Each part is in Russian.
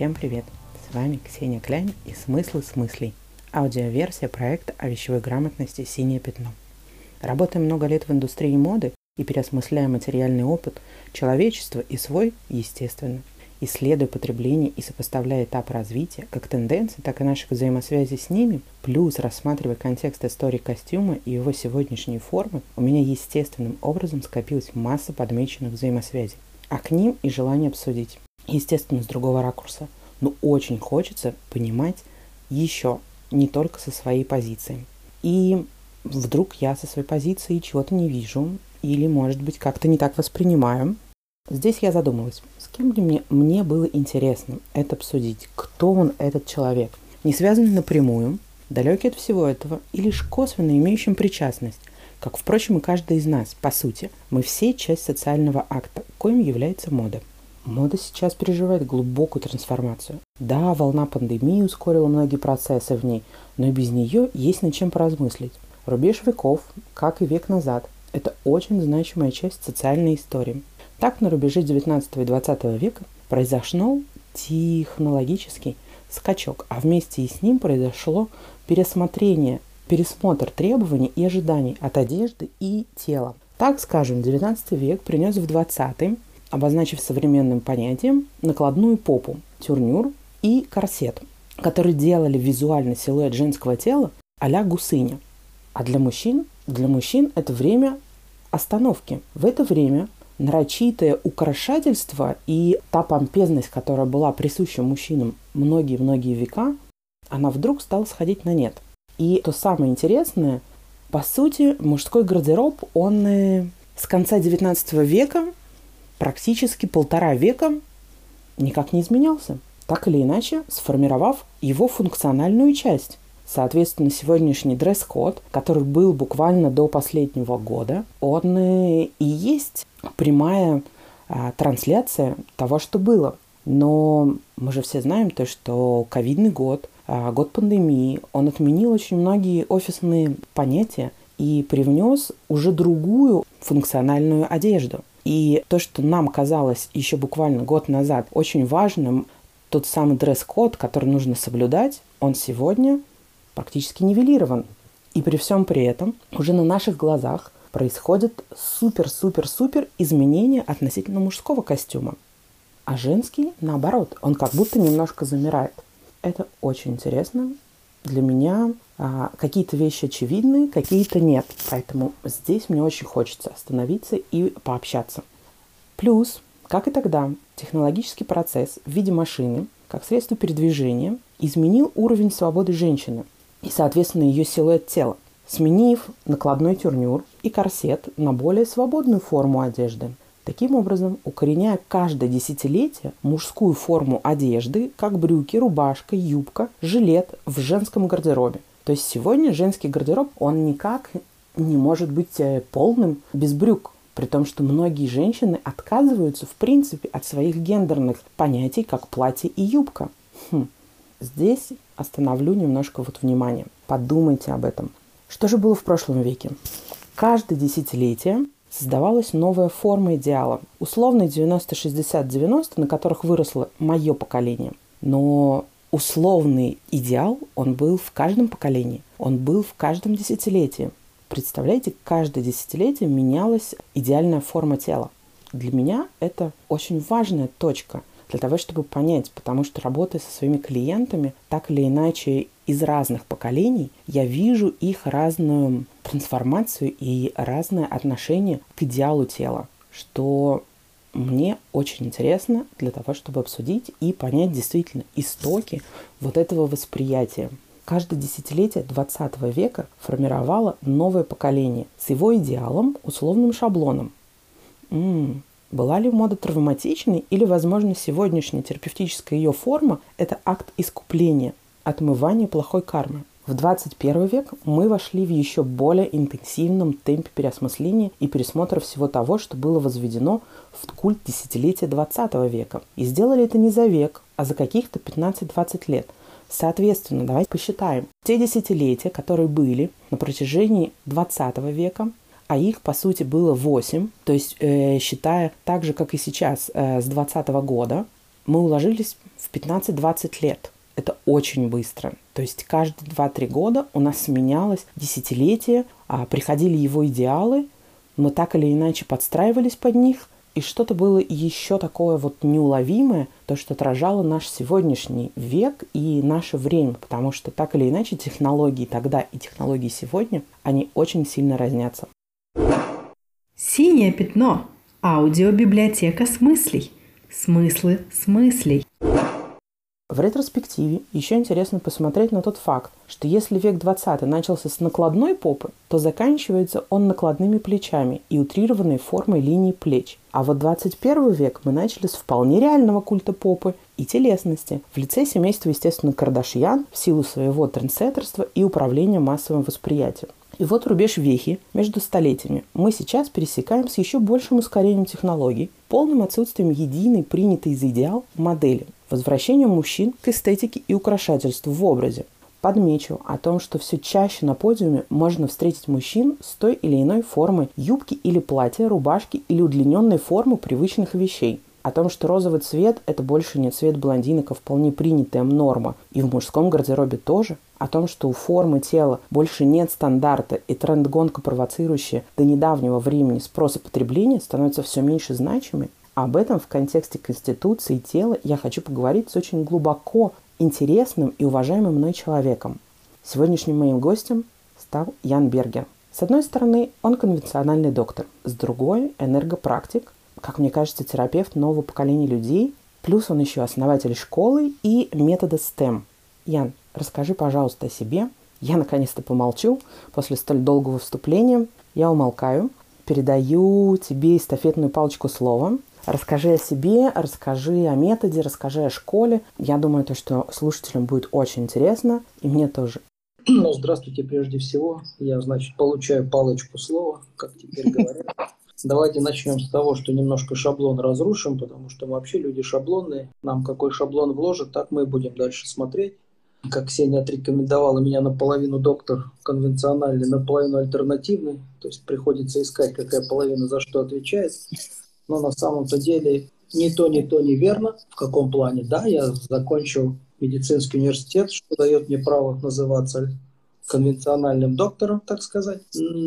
Всем привет! С вами Ксения Клянь и «Смыслы смыслей» – аудиоверсия проекта о вещевой грамотности «Синее пятно». Работая много лет в индустрии моды и переосмысляя материальный опыт человечества и свой, естественно, исследуя потребление и сопоставляя этапы развития, как тенденции, так и наших взаимосвязей с ними, плюс рассматривая контекст истории костюма и его сегодняшние формы, у меня естественным образом скопилась масса подмеченных взаимосвязей, а к ним и желание обсудить. Естественно, с другого ракурса, но очень хочется понимать еще, не только со своей позиции. И вдруг я со своей позиции чего-то не вижу, или, может быть, как-то не так воспринимаю. Здесь я задумалась, с кем бы мне было интересно это обсудить, кто он, этот человек, не связанный напрямую, далекий от всего этого, и лишь косвенно имеющим причастность, как, впрочем, и каждый из нас, по сути. Мы все часть социального акта, коим является мода. Мода сейчас переживает глубокую трансформацию. Да, волна пандемии ускорила многие процессы в ней, но и без нее есть над чем поразмыслить. Рубеж веков, как и век назад, это очень значимая часть социальной истории. Так, на рубеже 19 и 20 века произошел технологический скачок, а вместе и с ним произошло пересмотр требований и ожиданий от одежды и тела. Так, скажем, 19 век принес в 20-й, обозначив современным понятием, накладную попу, тюрнюр и корсет, которые делали визуальный силуэт женского тела а-ля гусыня. А для мужчин это время остановки. В это время нарочитое украшательство и та помпезность, которая была присуща мужчинам многие-многие века, она вдруг стала сходить на нет. И то самое интересное, по сути, мужской гардероб, он с конца 19 века практически 1,5 века никак не изменялся, так или иначе сформировав его функциональную часть. Соответственно, сегодняшний дресс-код, который был буквально до последнего года, он и есть прямая трансляция того, что было. Но мы же все знаем то, что ковидный год, год пандемии, он отменил очень многие офисные понятия и привнес уже другую функциональную одежду. И то, что нам казалось еще буквально год назад очень важным, тот самый дресс-код, который нужно соблюдать, он сегодня практически нивелирован. И при всем при этом уже на наших глазах происходят супер-супер-супер изменения относительно мужского костюма. А женский, наоборот, он как будто немножко замирает. Это очень интересно. Для меня какие-то вещи очевидны, какие-то нет. Поэтому здесь мне очень хочется остановиться и пообщаться. Плюс, как и тогда, технологический процесс в виде машины, как средство передвижения, изменил уровень свободы женщины и, соответственно, ее силуэт тела, сменив накладной тюрнюр и корсет на более свободную форму одежды. Таким образом, укореняя каждое десятилетие мужскую форму одежды, как брюки, рубашка, юбка, жилет в женском гардеробе. То есть сегодня женский гардероб, он никак не может быть полным без брюк. При том, что многие женщины отказываются, в принципе, от своих гендерных понятий, как платье и юбка. Здесь остановлю немножко внимание. Подумайте об этом. Что же было в прошлом веке? Каждое десятилетие создавалась новая форма идеала. Условный 90-60-90, на которых выросло мое поколение. Но условный идеал, он был в каждом поколении. Он был в каждом десятилетии. Представляете, каждое десятилетие менялась идеальная форма тела. Для меня это очень важная точка для того, чтобы понять, потому что, работая со своими клиентами, так или иначе из разных поколений, я вижу их разную трансформацию и разное отношение к идеалу тела, что мне очень интересно для того, чтобы обсудить и понять действительно истоки вот этого восприятия. Каждое десятилетие 20 века формировало новое поколение с его идеалом, условным шаблоном. Была ли мода травматичной или, возможно, сегодняшняя терапевтическая ее форма – это акт искупления, отмывания плохой кармы? В 21 век мы вошли в еще более интенсивном темпе переосмысления и пересмотра всего того, что было возведено в культ десятилетия 20 века. И сделали это не за век, а за каких-то 15-20 лет. Соответственно, давайте посчитаем. Те десятилетия, которые были на протяжении 20 века, а их, по сути, было 8, то есть, считая так же, как и сейчас, с 2020 года, мы уложились в 15-20 лет. Это очень быстро. То есть каждые 2-3 года у нас сменялось десятилетие, приходили его идеалы, мы так или иначе подстраивались под них, и что-то было еще такое вот неуловимое, то, что отражало наш сегодняшний век и наше время, потому что так или иначе технологии тогда и технологии сегодня, они очень сильно разнятся. Синее пятно. Аудиобиблиотека смыслей. Смыслы смыслей. В ретроспективе еще интересно посмотреть на тот факт, что если век 20 начался с накладной попы, то заканчивается он накладными плечами и утрированной формой линии плеч. А вот 21 век мы начали с вполне реального культа попы и телесности в лице семейства, естественно, Кардашьян в силу своего трендсеттерства и управления массовым восприятием. И вот рубеж вехи между столетиями мы сейчас пересекаем с еще большим ускорением технологий, полным отсутствием единой, принятой за идеал модели, возвращением мужчин к эстетике и украшательству в образе. Подмечу о том, что все чаще на подиуме можно встретить мужчин с той или иной формой юбки или платья, рубашки или удлиненной формы привычных вещей. О том, что розовый цвет – это больше не цвет блондинок, а вполне принятая норма. И в мужском гардеробе тоже. О том, что у формы тела больше нет стандарта, и тренд-гонка, провоцирующая до недавнего времени спроса потребления, становится все меньше значимой. Об этом в контексте конституции тела я хочу поговорить с очень глубоко интересным и уважаемым мной человеком. Сегодняшним моим гостем стал Ян Бергер. С одной стороны, он конвенциональный доктор, с другой – энергопрактик, как мне кажется, терапевт нового поколения людей, плюс он еще основатель школы и метода STEM. Ян, расскажи, пожалуйста, о себе. Я наконец-то помолчу после столь долгого вступления. Я умолкаю, передаю тебе эстафетную палочку слова. Расскажи о себе, расскажи о методе, расскажи о школе. Я думаю, что слушателям будет очень интересно, и мне тоже. Здравствуйте прежде всего. Я, получаю палочку слова, как теперь говорят. Давайте начнем с того, что немножко шаблон разрушим, потому что мы вообще люди шаблонные. Нам какой шаблон вложат, так мы и будем дальше смотреть. Как Ксения отрекомендовала, меня наполовину доктор конвенциональный, наполовину альтернативный. То есть приходится искать, какая половина за что отвечает. Но на самом-то деле ни то неверно. В каком плане? Да, я закончил медицинский университет, что дает мне право называться конвенциональным доктором, так сказать.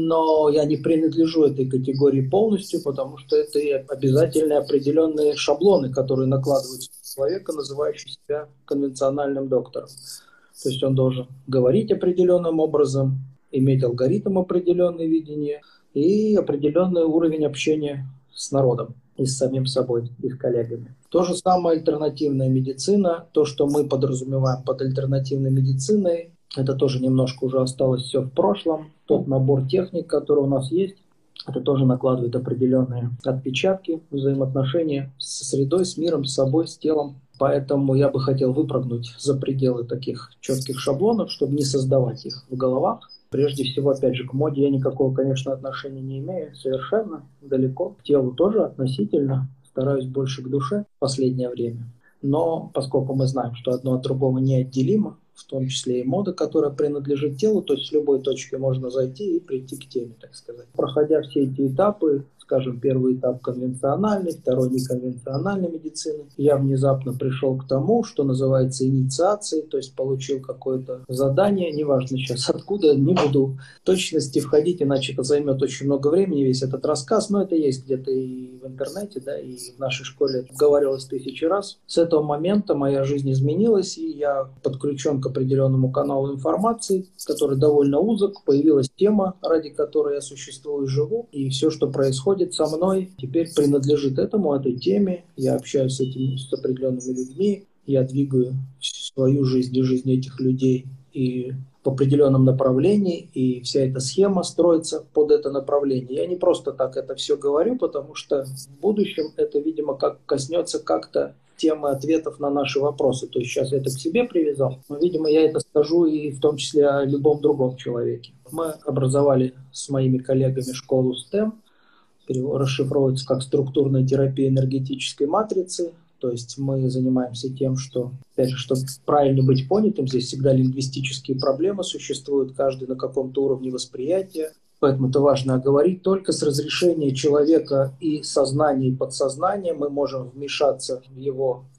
Но я не принадлежу этой категории полностью, потому что это и обязательные определенные шаблоны, которые накладываются на человека, называющего себя конвенциональным доктором. То есть он должен говорить определенным образом, иметь алгоритм определенное видение и определенный уровень общения с народом и с самим собой, и с коллегами. То же самое альтернативная медицина. То, что мы подразумеваем под альтернативной медициной, это тоже немножко уже осталось все в прошлом. Тот набор техник, который у нас есть, это тоже накладывает определенные отпечатки, взаимоотношения со средой, с миром, с собой, с телом. Поэтому я бы хотел выпрыгнуть за пределы таких четких шаблонов, чтобы не создавать их в головах. Прежде всего, опять же, к моде я никакого, конечно, отношения не имею, совершенно далеко. К телу тоже относительно, стараюсь больше к душе в последнее время. Но поскольку мы знаем, что одно от другого неотделимо, в том числе и мода, которая принадлежит телу, то есть с любой точки можно зайти и прийти к теме, так сказать. Проходя все эти этапы, скажем, первый этап конвенциональный, второй неконвенциональной медицины, я внезапно пришел к тому, что называется инициацией, то есть получил какое-то задание, неважно сейчас откуда, не буду в точности входить, иначе это займет очень много времени, весь этот рассказ, но это есть где-то и в интернете, да, и в нашей школе говорилось 1000 раз. С этого момента моя жизнь изменилась, и я подключен к определенному каналу информации, который довольно узок, появилась тема, ради которой я существую и живу, и все, что происходит со мной, теперь принадлежит этой теме. Я общаюсь с определенными людьми, я двигаю свою жизнь и жизнь этих людей и в определенном направлении, и вся эта схема строится под это направление. Я не просто так это все говорю, потому что в будущем это, видимо, коснется как-то темы ответов на наши вопросы. То есть сейчас я это к себе привязал, но, видимо, я это скажу и в том числе о любом другом человеке. Мы образовали с моими коллегами школу STEM, расшифровывается как структурная терапия энергетической матрицы. То есть мы занимаемся тем, что, опять же, чтобы правильно быть понятым, здесь всегда лингвистические проблемы существуют, каждый на каком-то уровне восприятия. Поэтому это важно оговорить. Только с разрешения человека и сознания, и подсознания мы можем вмешаться в его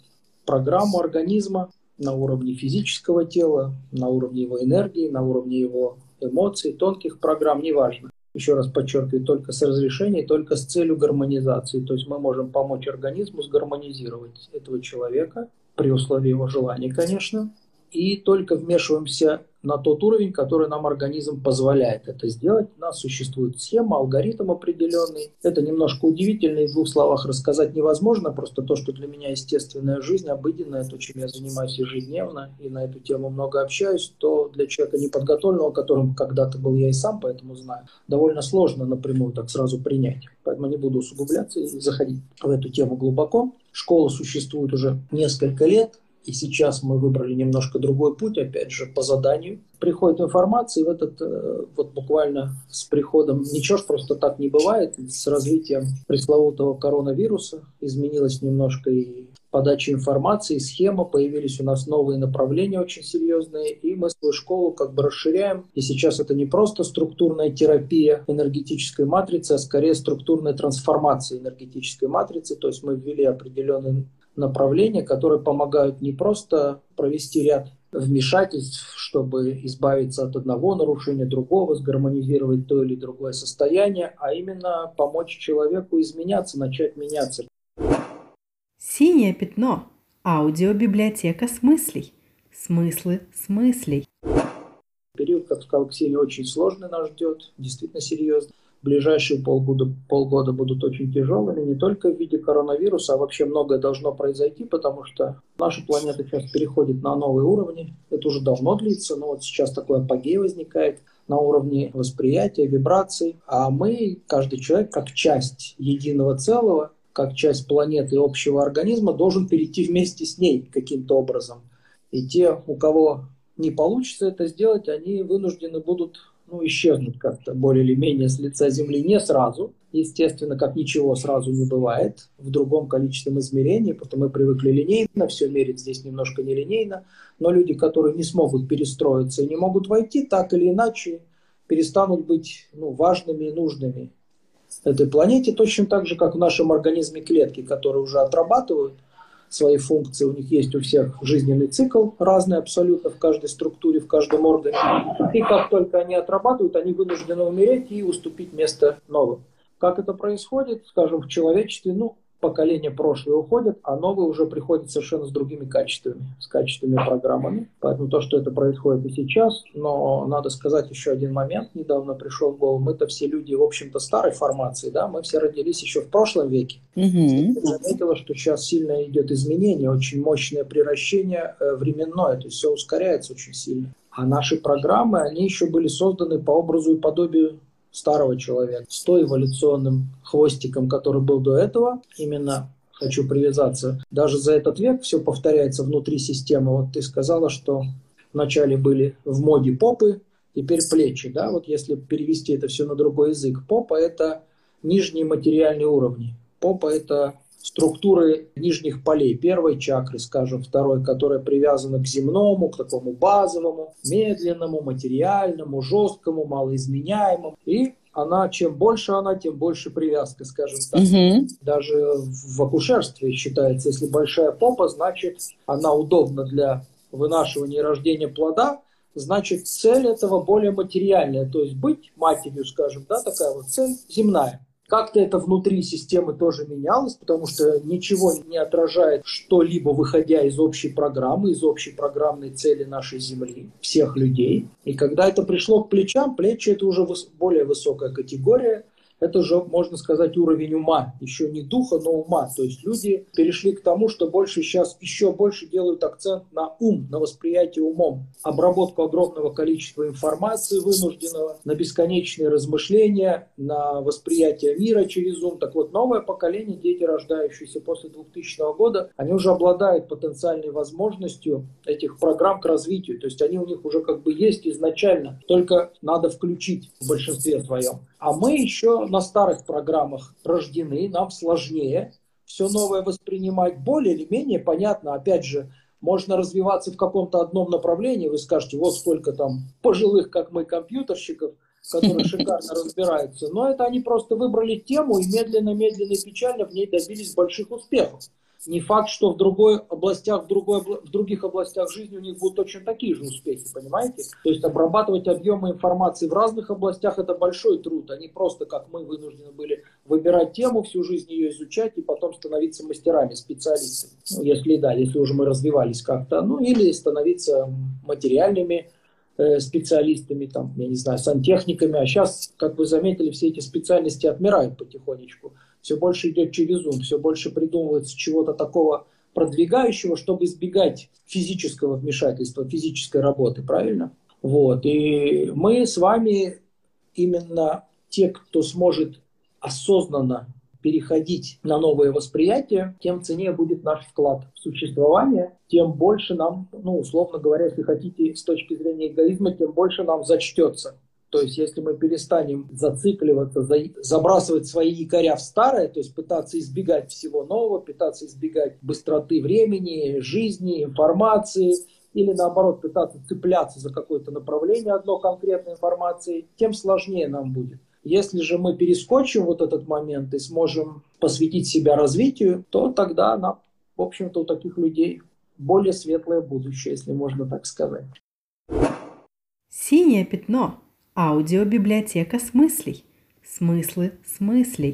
программу организма на уровне физического тела, на уровне его энергии, на уровне его эмоций, тонких программ, неважно. Еще раз подчеркиваю, только с разрешения, только с целью гармонизации. То есть мы можем помочь организму сгармонизировать этого человека, при условии его желания, конечно, и только вмешиваемся на тот уровень, который нам организм позволяет это сделать. У нас существует схема, алгоритм определенный. Это немножко удивительно, и в двух словах рассказать невозможно, просто то, что для меня естественная жизнь, обыденная, то, чем я занимаюсь ежедневно, и на эту тему много общаюсь, то для человека неподготовленного, которым когда-то был я и сам, поэтому знаю, довольно сложно напрямую так сразу принять. Поэтому не буду усугубляться и заходить в эту тему глубоко. Школа существует уже несколько лет. И сейчас мы выбрали немножко другой путь, опять же, по заданию. Приходит информация, и в этот, вот буквально с приходом, ничего ж просто так не бывает, с развитием пресловутого коронавируса изменилась немножко и подача информации, и схема, появились у нас новые направления очень серьезные, и мы свою школу как бы расширяем. И сейчас это не просто структурная терапия энергетической матрицы, а скорее структурная трансформация энергетической матрицы, то есть мы ввели определенные направления, которые помогают не просто провести ряд вмешательств, чтобы избавиться от одного нарушения, другого, сгармонизировать то или другое состояние, а именно помочь человеку изменяться, начать меняться. Синее пятно. Аудиобиблиотека смыслей. Смыслы смыслей. Период, как сказал Ксения, очень сложный нас ждет, действительно серьезный. Ближайшие полгода будут очень тяжелыми, не только в виде коронавируса, а вообще многое должно произойти, потому что наша планета сейчас переходит на новые уровни. Это уже давно длится, но вот сейчас такой апогей возникает на уровне восприятия, вибраций. А мы, каждый человек, как часть единого целого, как часть планеты и общего организма, должен перейти вместе с ней каким-то образом. И те, у кого не получится это сделать, они вынуждены будут исчезнуть как-то более или менее с лица Земли не сразу. Естественно, как ничего сразу не бывает, в другом количественном измерении, потому мы привыкли линейно все мерить, здесь немножко нелинейно, но люди, которые не смогут перестроиться и не могут войти, так или иначе перестанут быть важными и нужными этой планете, точно так же, как в нашем организме клетки, которые уже отрабатывают свои функции, у них есть у всех жизненный цикл разный абсолютно в каждой структуре, в каждом органе. И как только они отрабатывают, они вынуждены умереть и уступить место новым. Как это происходит, скажем, в человечестве, поколения прошлые уходят, а новые уже приходят совершенно с другими качествами, с качественными программами. Поэтому то, что это происходит и сейчас, но надо сказать еще один момент, недавно пришел в голову, мы-то все люди, в общем-то, старой формации, да, мы все родились еще в прошлом веке. Я заметила, что сейчас сильно идет изменение, очень мощное приращение временное, то есть все ускоряется очень сильно. А наши программы, они еще были созданы по образу и подобию старого человека, с той эволюционным хвостиком, который был до этого. Именно хочу привязаться. Даже за этот век все повторяется внутри системы. Вот ты сказала, что вначале были в моде попы, теперь плечи. Да? Вот если перевести это все на другой язык. Попа – это нижние материальные уровни. Попа – это структуры нижних полей, первой чакры, скажем, второй, которая привязана к земному, к такому базовому, медленному, материальному, жесткому, малоизменяемому. И чем больше она, тем больше привязка, скажем так. Даже в акушерстве считается, если большая попа, значит, она удобна для вынашивания и рождения плода, значит, цель этого более материальная, то есть быть матерью, скажем, да, такая вот цель земная. Как-то это внутри системы тоже менялось, потому что ничего не отражает что-либо, выходя из общей программы, из общей программной цели нашей Земли, всех людей. И когда это пришло к плечам, плечи – это уже более высокая категория, это уже, можно сказать, уровень ума, еще не духа, но ума. То есть люди перешли к тому, что сейчас еще больше делают акцент на ум, на восприятие умом. Обработку огромного количества информации вынужденного, на бесконечные размышления, на восприятие мира через ум. Так вот, новое поколение, дети, рождающиеся после 2000 года, они уже обладают потенциальной возможностью этих программ к развитию. То есть они у них уже как бы есть изначально, только надо включить в большинстве своем. А мы еще на старых программах рождены, нам сложнее все новое воспринимать, более или менее понятно. Опять же, можно развиваться в каком-то одном направлении, вы скажете, вот сколько там пожилых, как мы, компьютерщиков, которые шикарно разбираются. Но это они просто выбрали тему и медленно-медленно и печально в ней добились больших успехов. Не факт, что в других областях жизни у них будут точно такие же успехи, понимаете? То есть обрабатывать объемы информации в разных областях – это большой труд. Они просто, как мы, вынуждены были выбирать тему, всю жизнь ее изучать и потом становиться мастерами, специалистами. Ну, если уже мы развивались как-то. Ну, или становиться материальными специалистами, там, я не знаю, сантехниками. А сейчас, как вы заметили, все эти специальности отмирают потихонечку. Все больше идет через ум, все больше придумывается чего-то такого продвигающего, чтобы избегать физического вмешательства, физической работы, правильно? Вот. И мы с вами именно те, кто сможет осознанно переходить на новое восприятие, тем ценнее будет наш вклад в существование, тем больше нам, условно говоря, если хотите, с точки зрения эгоизма, тем больше нам зачтется. То есть, если мы перестанем зацикливаться, забрасывать свои якоря в старое, то есть пытаться избегать всего нового, пытаться избегать быстроты времени, жизни, информации, или наоборот пытаться цепляться за какое-то направление одной конкретной информации, тем сложнее нам будет. Если же мы перескочим вот этот момент и сможем посвятить себя развитию, то тогда нам, в общем-то, у таких людей более светлое будущее, если можно так сказать. Синее пятно. Аудиобиблиотека смыслей. Смыслы смыслей.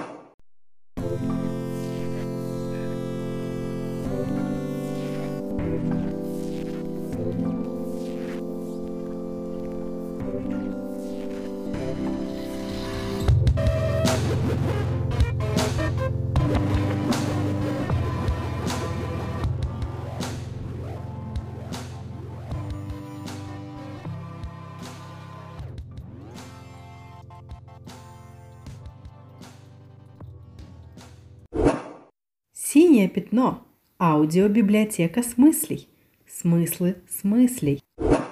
Синее пятно. Аудиобиблиотека смыслей. Смыслы смыслей.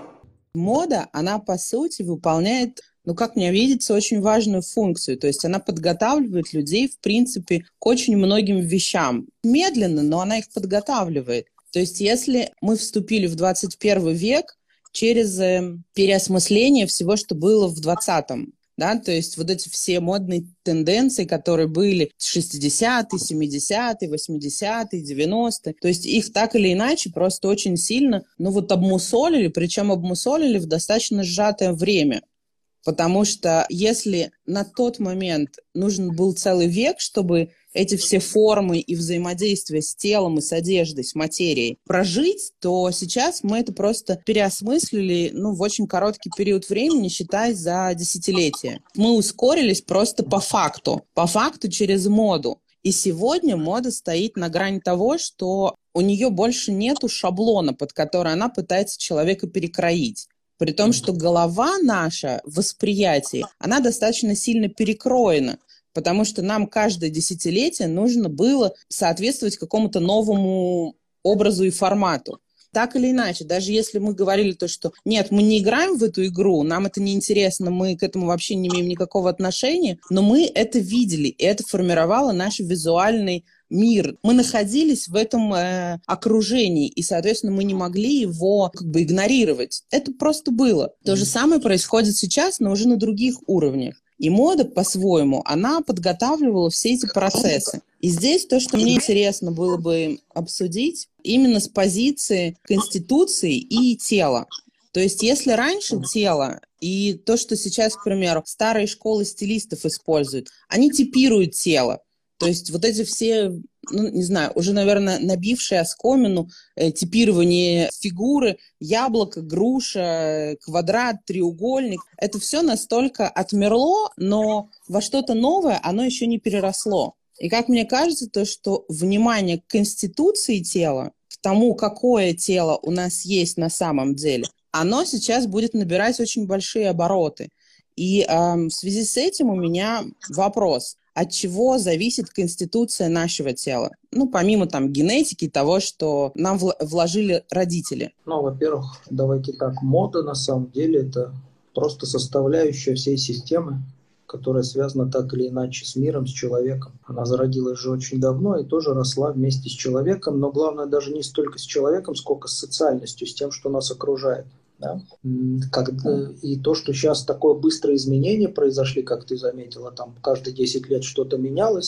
Мода, она по сути выполняет, как мне видится, очень важную функцию. То есть она подготавливает людей, в принципе, к очень многим вещам. Медленно, но она их подготавливает. То есть если мы вступили в 21 век через переосмысление всего, что было в 20-м, да, то есть вот эти все модные тенденции, которые были в 60-е, 70-е, 80-е, 90-е, то есть их так или иначе просто очень сильно, обмусолили, причем обмусолили в достаточно сжатое время. Потому что если на тот момент нужен был целый век, чтобы эти все формы и взаимодействия с телом и с одеждой, с материей прожить, то сейчас мы это просто переосмыслили в очень короткий период времени, считай, за десятилетия. Мы ускорились просто по факту через моду. И сегодня мода стоит на грани того, что у нее больше нету шаблона, под который она пытается человека перекроить. При том, что голова наша в восприятии, она достаточно сильно перекроена, потому что нам каждое десятилетие нужно было соответствовать какому-то новому образу и формату. Так или иначе, даже если мы говорили то, что нет, мы не играем в эту игру, нам это неинтересно, мы к этому вообще не имеем никакого отношения, но мы это видели, и это формировало наш визуальный мир. Мы находились в этом окружении, и, соответственно, мы не могли его игнорировать. Это просто было. То же самое происходит сейчас, но уже на других уровнях. И мода, по-своему, она подготавливала все эти процессы. И здесь то, что мне интересно было бы обсудить, именно с позиции конституции и тела. То есть если раньше тело и то, что сейчас, к примеру, старые школы стилистов используют, они типируют тело. То есть вот эти все, уже, наверное, набившие оскомину типирование фигуры, яблоко, груша, квадрат, треугольник, это все настолько отмерло, но во что-то новое оно еще не переросло. И как мне кажется, то, что внимание к конституции тела, к тому, какое тело у нас есть на самом деле, оно сейчас будет набирать очень большие обороты. И в связи с этим у меня вопрос. От чего зависит конституция нашего тела? Помимо генетики, того, что нам вложили родители. Во-первых, давайте так. Мода, на самом деле, это просто составляющая всей системы, которая связана так или иначе с миром, с человеком. Она зародилась же очень давно и тоже росла вместе с человеком, но главное даже не столько с человеком, сколько с социальностью, с тем, что нас окружает. Да? И то, что сейчас такое быстрое изменение произошли, как ты заметила, каждые 10 лет что-то менялось,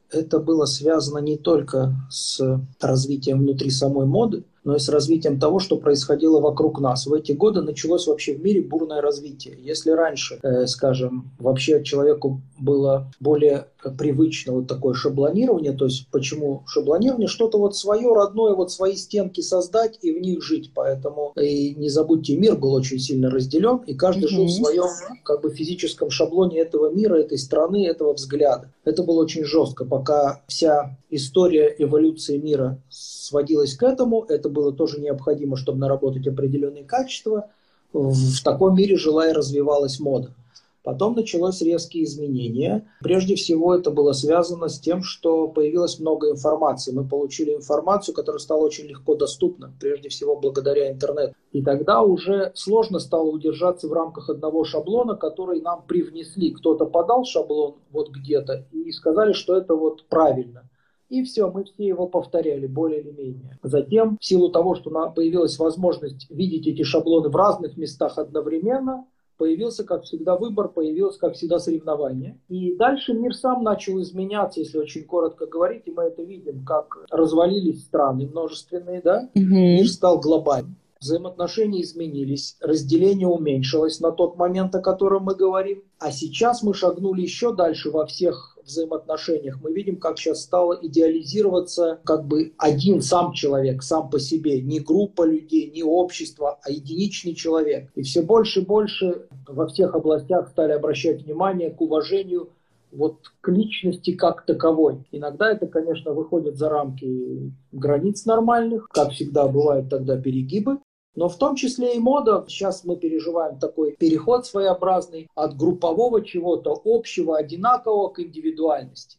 это было связано не только с развитием внутри самой моды, но и с развитием того, что происходило вокруг нас. В эти годы началось вообще в мире бурное развитие. Если раньше, скажем, вообще человеку было более привычно вот такое шаблонирование, то есть почему шаблонирование? Что-то вот свое, родное, вот свои стенки создать и в них жить. Поэтому, и не забудьте, мир был очень сильно разделен, и каждый жил в своем как бы физическом шаблоне этого мира, этой страны, этого взгляда. Это было очень жестко, пока вся история эволюции мира сводилась к этому, это было тоже необходимо, чтобы наработать определенные качества. В таком мире жила и развивалась мода. Потом началось резкие изменения. Прежде всего это было связано с тем, что появилось много информации. Мы получили информацию, которая стала очень легко доступна, прежде всего благодаря интернету. И тогда уже сложно стало удержаться в рамках одного шаблона, который нам привнесли. Кто-то подал шаблон вот где-то и сказали, что это вот правильно. И все, мы все его повторяли, более или менее. Затем, в силу того, что появилась возможность видеть эти шаблоны в разных местах одновременно, появился, как всегда, выбор, появилось, как всегда, соревнование. И дальше мир сам начал изменяться, если очень коротко говорить, и мы это видим, как развалились страны множественные, да? Мир стал глобальным. Взаимоотношения изменились, разделение уменьшилось на тот момент, о котором мы говорим. А сейчас мы шагнули еще дальше во всех взаимоотношениях. Мы видим, как сейчас стало идеализироваться как бы один сам человек, сам по себе. Не группа людей, не общество, а единичный человек. И все больше и больше во всех областях стали обращать внимание к уважению вот к личности как таковой. Иногда это, конечно, выходит за рамки границ нормальных. Как всегда, бывают тогда перегибы. Но в том числе и мода. Сейчас мы переживаем такой переход своеобразный от группового чего-то общего, одинакового к индивидуальности.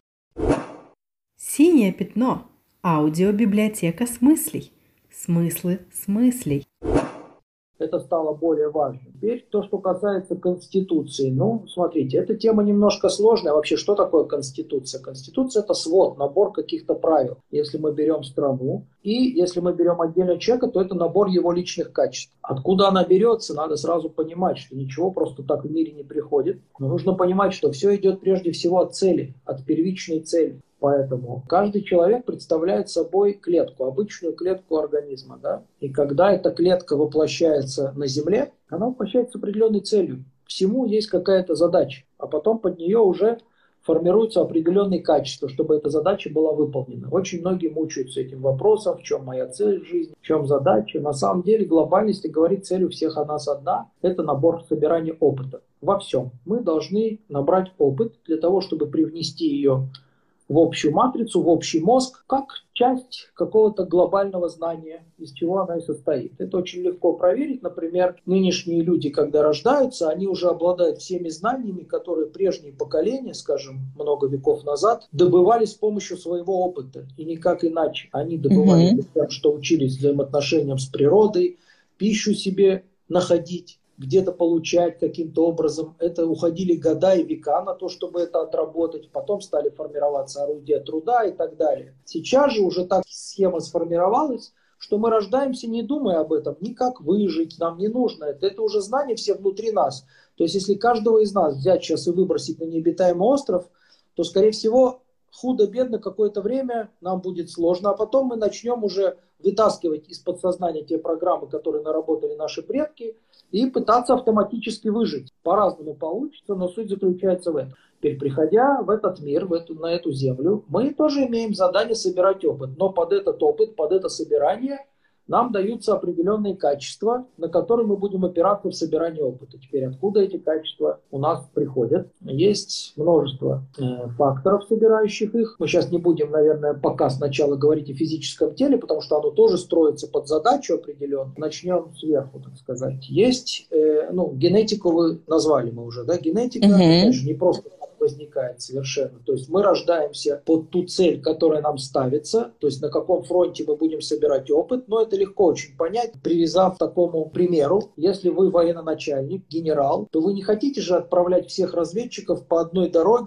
Синее пятно. Аудиобиблиотека смыслей. Смыслы смыслей. Это стало более важным. Теперь то, что касается Конституции. Ну, смотрите, эта тема немножко сложная. Вообще, что такое Конституция? Конституция – это свод, набор каких-то правил. Если мы берем страну, и если мы берем отдельного человека, то это набор его личных качеств. Откуда она берется, надо сразу понимать, что ничего просто так в мире не приходит. Но нужно понимать, что все идет прежде всего от цели, от первичной цели. Поэтому каждый человек представляет собой клетку, обычную клетку организма. Да? И когда эта клетка воплощается на Земле, она воплощается с определенной целью. Всему есть какая-то задача, а потом под нее уже формируются определенные качества, чтобы эта задача была выполнена. Очень многие мучаются этим вопросом, в чем моя цель в жизни, в чем задача. На самом деле глобальности говорит, цель у всех о нас одна – это набор собирания опыта. Во всем. Мы должны набрать опыт для того, чтобы привнести ее в общую матрицу, в общий мозг, как часть какого-то глобального знания, из чего она и состоит. Это очень легко проверить. Например, нынешние люди, когда рождаются, они уже обладают всеми знаниями, которые прежние поколения, скажем, много веков назад, добывали с помощью своего опыта. И никак иначе. Они добывали тем, что учились взаимоотношениям с природой, пищу себе находить, где-то получать каким-то образом. Это уходили года и века на то, чтобы это отработать. Потом стали формироваться орудия труда и так далее. Сейчас же уже так схема сформировалась, что мы рождаемся, не думая об этом, ни как выжить, нам не нужно это. Это уже знания все внутри нас. То есть если каждого из нас взять сейчас и выбросить на необитаемый остров, то, скорее всего, худо-бедно какое-то время нам будет сложно, а потом мы начнем уже вытаскивать из подсознания те программы, которые наработали наши предки, и пытаться автоматически выжить. По-разному получится, но суть заключается в этом. Теперь, приходя в этот мир, на эту землю, мы тоже имеем задание собирать опыт. Но под этот опыт, под это собирание нам даются определенные качества, на которые мы будем опираться в собирании опыта. Теперь, откуда эти качества у нас приходят? Есть множество факторов, собирающих их. Мы сейчас не будем, наверное, пока сначала говорить о физическом теле, потому что оно тоже строится под задачу определенную. Начнем сверху, так сказать. Есть, генетику вы назвали мы уже, да? Генетика, конечно, не просто возникает совершенно. То есть мы рождаемся под ту цель, которая нам ставится, то есть на каком фронте мы будем собирать опыт, но это легко очень понять, привязав к такому примеру. Если вы военачальник, генерал, то вы не хотите же отправлять всех разведчиков по одной дороге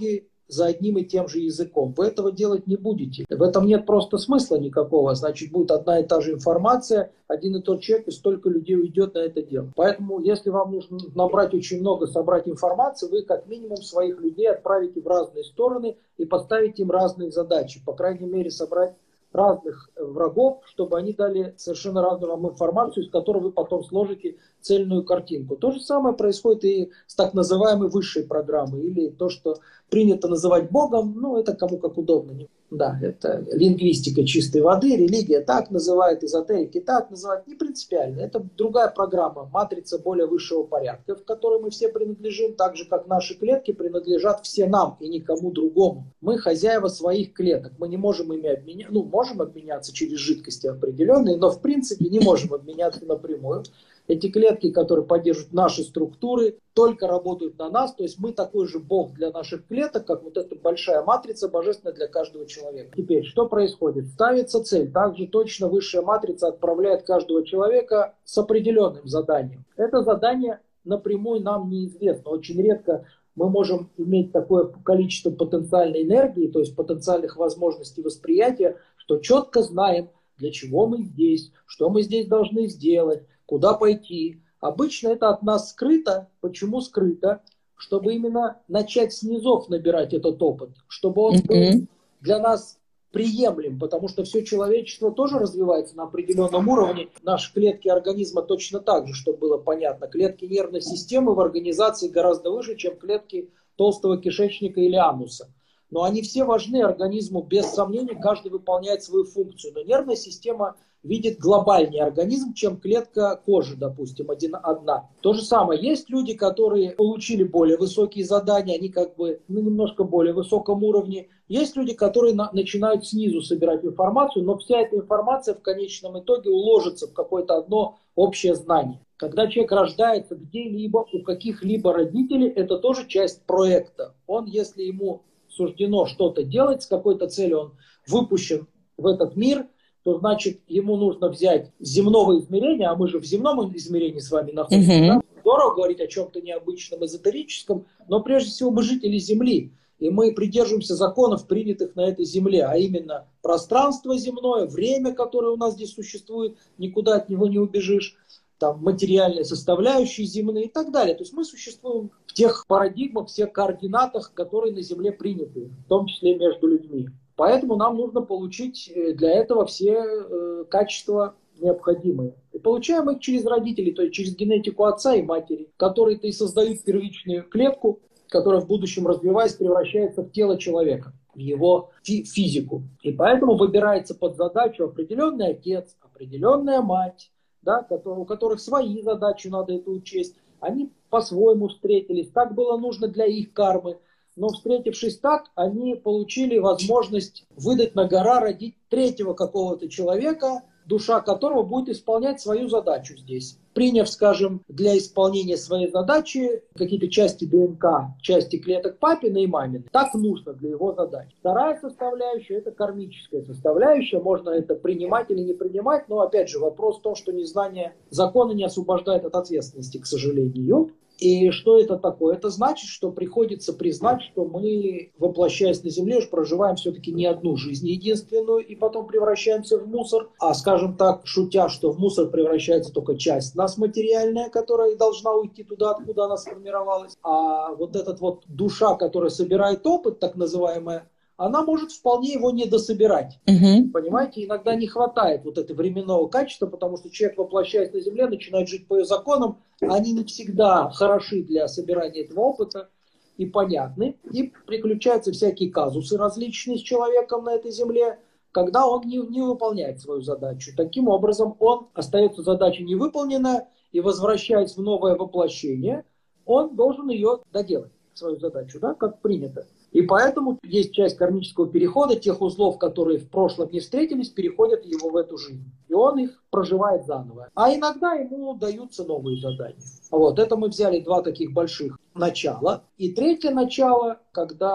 за одним и тем же языком. Вы этого делать не будете. В этом нет просто смысла никакого. Значит, будет одна и та же информация, один и тот человек, и столько людей уйдет на это дело. Поэтому, если вам нужно набрать очень много, собрать информации, вы как минимум своих людей отправите в разные стороны и поставите им разные задачи. По крайней мере, собрать разных врагов, чтобы они дали совершенно разную вам информацию, из которой вы потом сложите цельную картинку. То же самое происходит и с так называемой высшей программой, или то, что принято называть Богом, ну, это кому как удобно. Да, это лингвистика чистой воды, религия так называет, эзотерики так называют, не принципиально. Это другая программа, матрица более высшего порядка, в которой мы все принадлежим, так же, как наши клетки принадлежат все нам и никому другому. Мы хозяева своих клеток, мы не можем ими обменяться, ну, можем обменяться через жидкости определенные, но в принципе не можем обменяться напрямую. Эти клетки, которые поддерживают наши структуры, только работают на нас. То есть мы такой же Бог для наших клеток, как вот эта большая матрица божественная для каждого человека. Теперь, что происходит? Ставится цель. Также точно высшая матрица отправляет каждого человека с определенным заданием. Это задание напрямую нам неизвестно. Очень редко мы можем иметь такое количество потенциальной энергии, то есть потенциальных возможностей восприятия, что четко знаем, для чего мы здесь, что мы здесь должны сделать, куда пойти. Обычно это от нас скрыто. Почему скрыто? Чтобы именно начать с низов набирать этот опыт, чтобы он был для нас приемлем, потому что все человечество тоже развивается на определенном уровне. Наши клетки организма точно так же, чтобы было понятно. Клетки нервной системы в организации гораздо выше, чем клетки толстого кишечника или ануса. Но они все важны организму, без сомнений, каждый выполняет свою функцию. Но нервная система видит глобальный организм, чем клетка кожи, допустим, одна. То же самое. Есть люди, которые получили более высокие задания, они как бы на немножко более высоком уровне. Есть люди, которые начинают снизу собирать информацию, но вся эта информация в конечном итоге уложится в какое-то одно общее знание. Когда человек рождается где-либо, у каких-либо родителей, это тоже часть проекта. Он, если ему суждено что-то делать, с какой-то целью он выпущен в этот мир, то значит ему нужно взять земного измерения, а мы же в земном измерении с вами находимся. Да? Здорово говорить о чем-то необычном, эзотерическом, но прежде всего мы жители Земли, и мы придерживаемся законов, принятых на этой Земле, а именно пространство земное, время, которое у нас здесь существует, никуда от него не убежишь, там материальные составляющие земные и так далее. То есть мы существуем в тех парадигмах, всех координатах, которые на Земле приняты, в том числе между людьми. Поэтому нам нужно получить для этого все качества необходимые. И получаем их через родителей, то есть через генетику отца и матери, которые-то и создают первичную клетку, которая в будущем, развиваясь, превращается в тело человека, в его физику. И поэтому выбирается под задачу определенный отец, определенная мать, да, у которых свои задачи, надо это учесть. Они по-своему встретились, так было нужно для их кармы. Но встретившись так, они получили возможность выдать на гора, родить третьего какого-то человека, душа которого будет исполнять свою задачу здесь. Приняв, скажем, для исполнения своей задачи какие-то части ДНК, части клеток папины и мамины. Так нужно для его задачи. Вторая составляющая – это кармическая составляющая. Можно это принимать или не принимать, но опять же вопрос в том, что незнание закона не освобождает от ответственности, к сожалению. И что это такое? Это значит, что приходится признать, что мы, воплощаясь на Земле, уж проживаем все-таки не одну жизнь единственную и потом превращаемся в мусор, а, скажем так, шутя, что в мусор превращается только часть нас материальная, которая должна уйти туда, откуда она сформировалась. А вот эта вот душа, которая собирает опыт, так называемая, она может вполне его не дособирать. Понимаете, иногда не хватает вот этого временного качества, потому что человек, воплощаясь на Земле, начинает жить по ее законам, они не всегда хороши для собирания этого опыта и понятны. И приключаются всякие казусы различные с человеком на этой Земле, когда он не выполняет свою задачу. Таким образом, он остается задача невыполненная, и возвращаясь в новое воплощение, он должен ее доделать, свою задачу, да, как принято. И поэтому есть часть кармического перехода, тех узлов, которые в прошлом не встретились, переходят его в эту жизнь. И он их проживает заново. А иногда ему даются новые задания. Вот, это мы взяли два таких больших начала. И третье начало, когда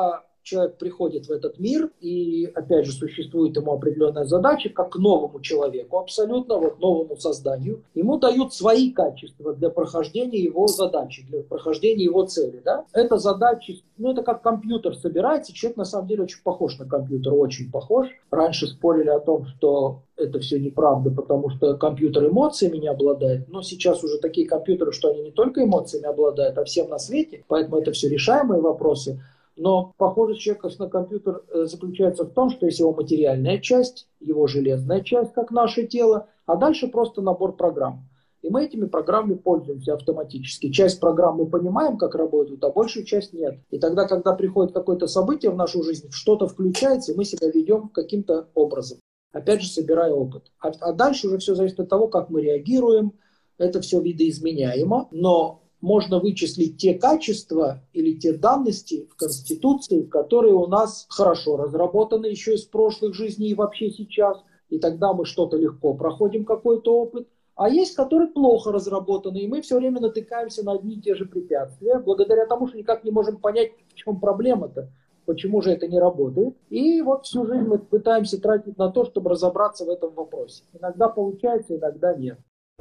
человек приходит в этот мир, и, опять же, существует ему определенная задача, как к новому человеку, абсолютно вот новому созданию. Ему дают свои качества для прохождения его задачи, для прохождения его цели. Да? Это задачи, это как компьютер собирается. Человек, на самом деле, очень похож на компьютер, очень похож. Раньше спорили о том, что это все неправда, потому что компьютер эмоциями не обладает. Но сейчас уже такие компьютеры, что они не только эмоциями обладают, а всем на свете. Поэтому это все решаемые вопросы. Но похожесть человека на компьютер заключается в том, что есть его материальная часть, его железная часть, как наше тело, а дальше просто набор программ. И мы этими программами пользуемся автоматически. Часть программ мы понимаем, как работают, а большую часть нет. И тогда, когда приходит какое-то событие в нашу жизнь, что-то включается, и мы себя ведем каким-то образом. Опять же, собирая опыт. А дальше уже все зависит от того, как мы реагируем. Это все видоизменяемо, но можно вычислить те качества или те данности в Конституции, которые у нас хорошо разработаны еще из прошлых жизней и вообще сейчас. И тогда мы что-то легко проходим, какой-то опыт. А есть, которые плохо разработаны, и мы все время натыкаемся на одни и те же препятствия, благодаря тому, что никак не можем понять, в чем проблема-то, почему же это не работает. И вот всю жизнь мы пытаемся тратить на то, чтобы разобраться в этом вопросе. Иногда получается, иногда нет.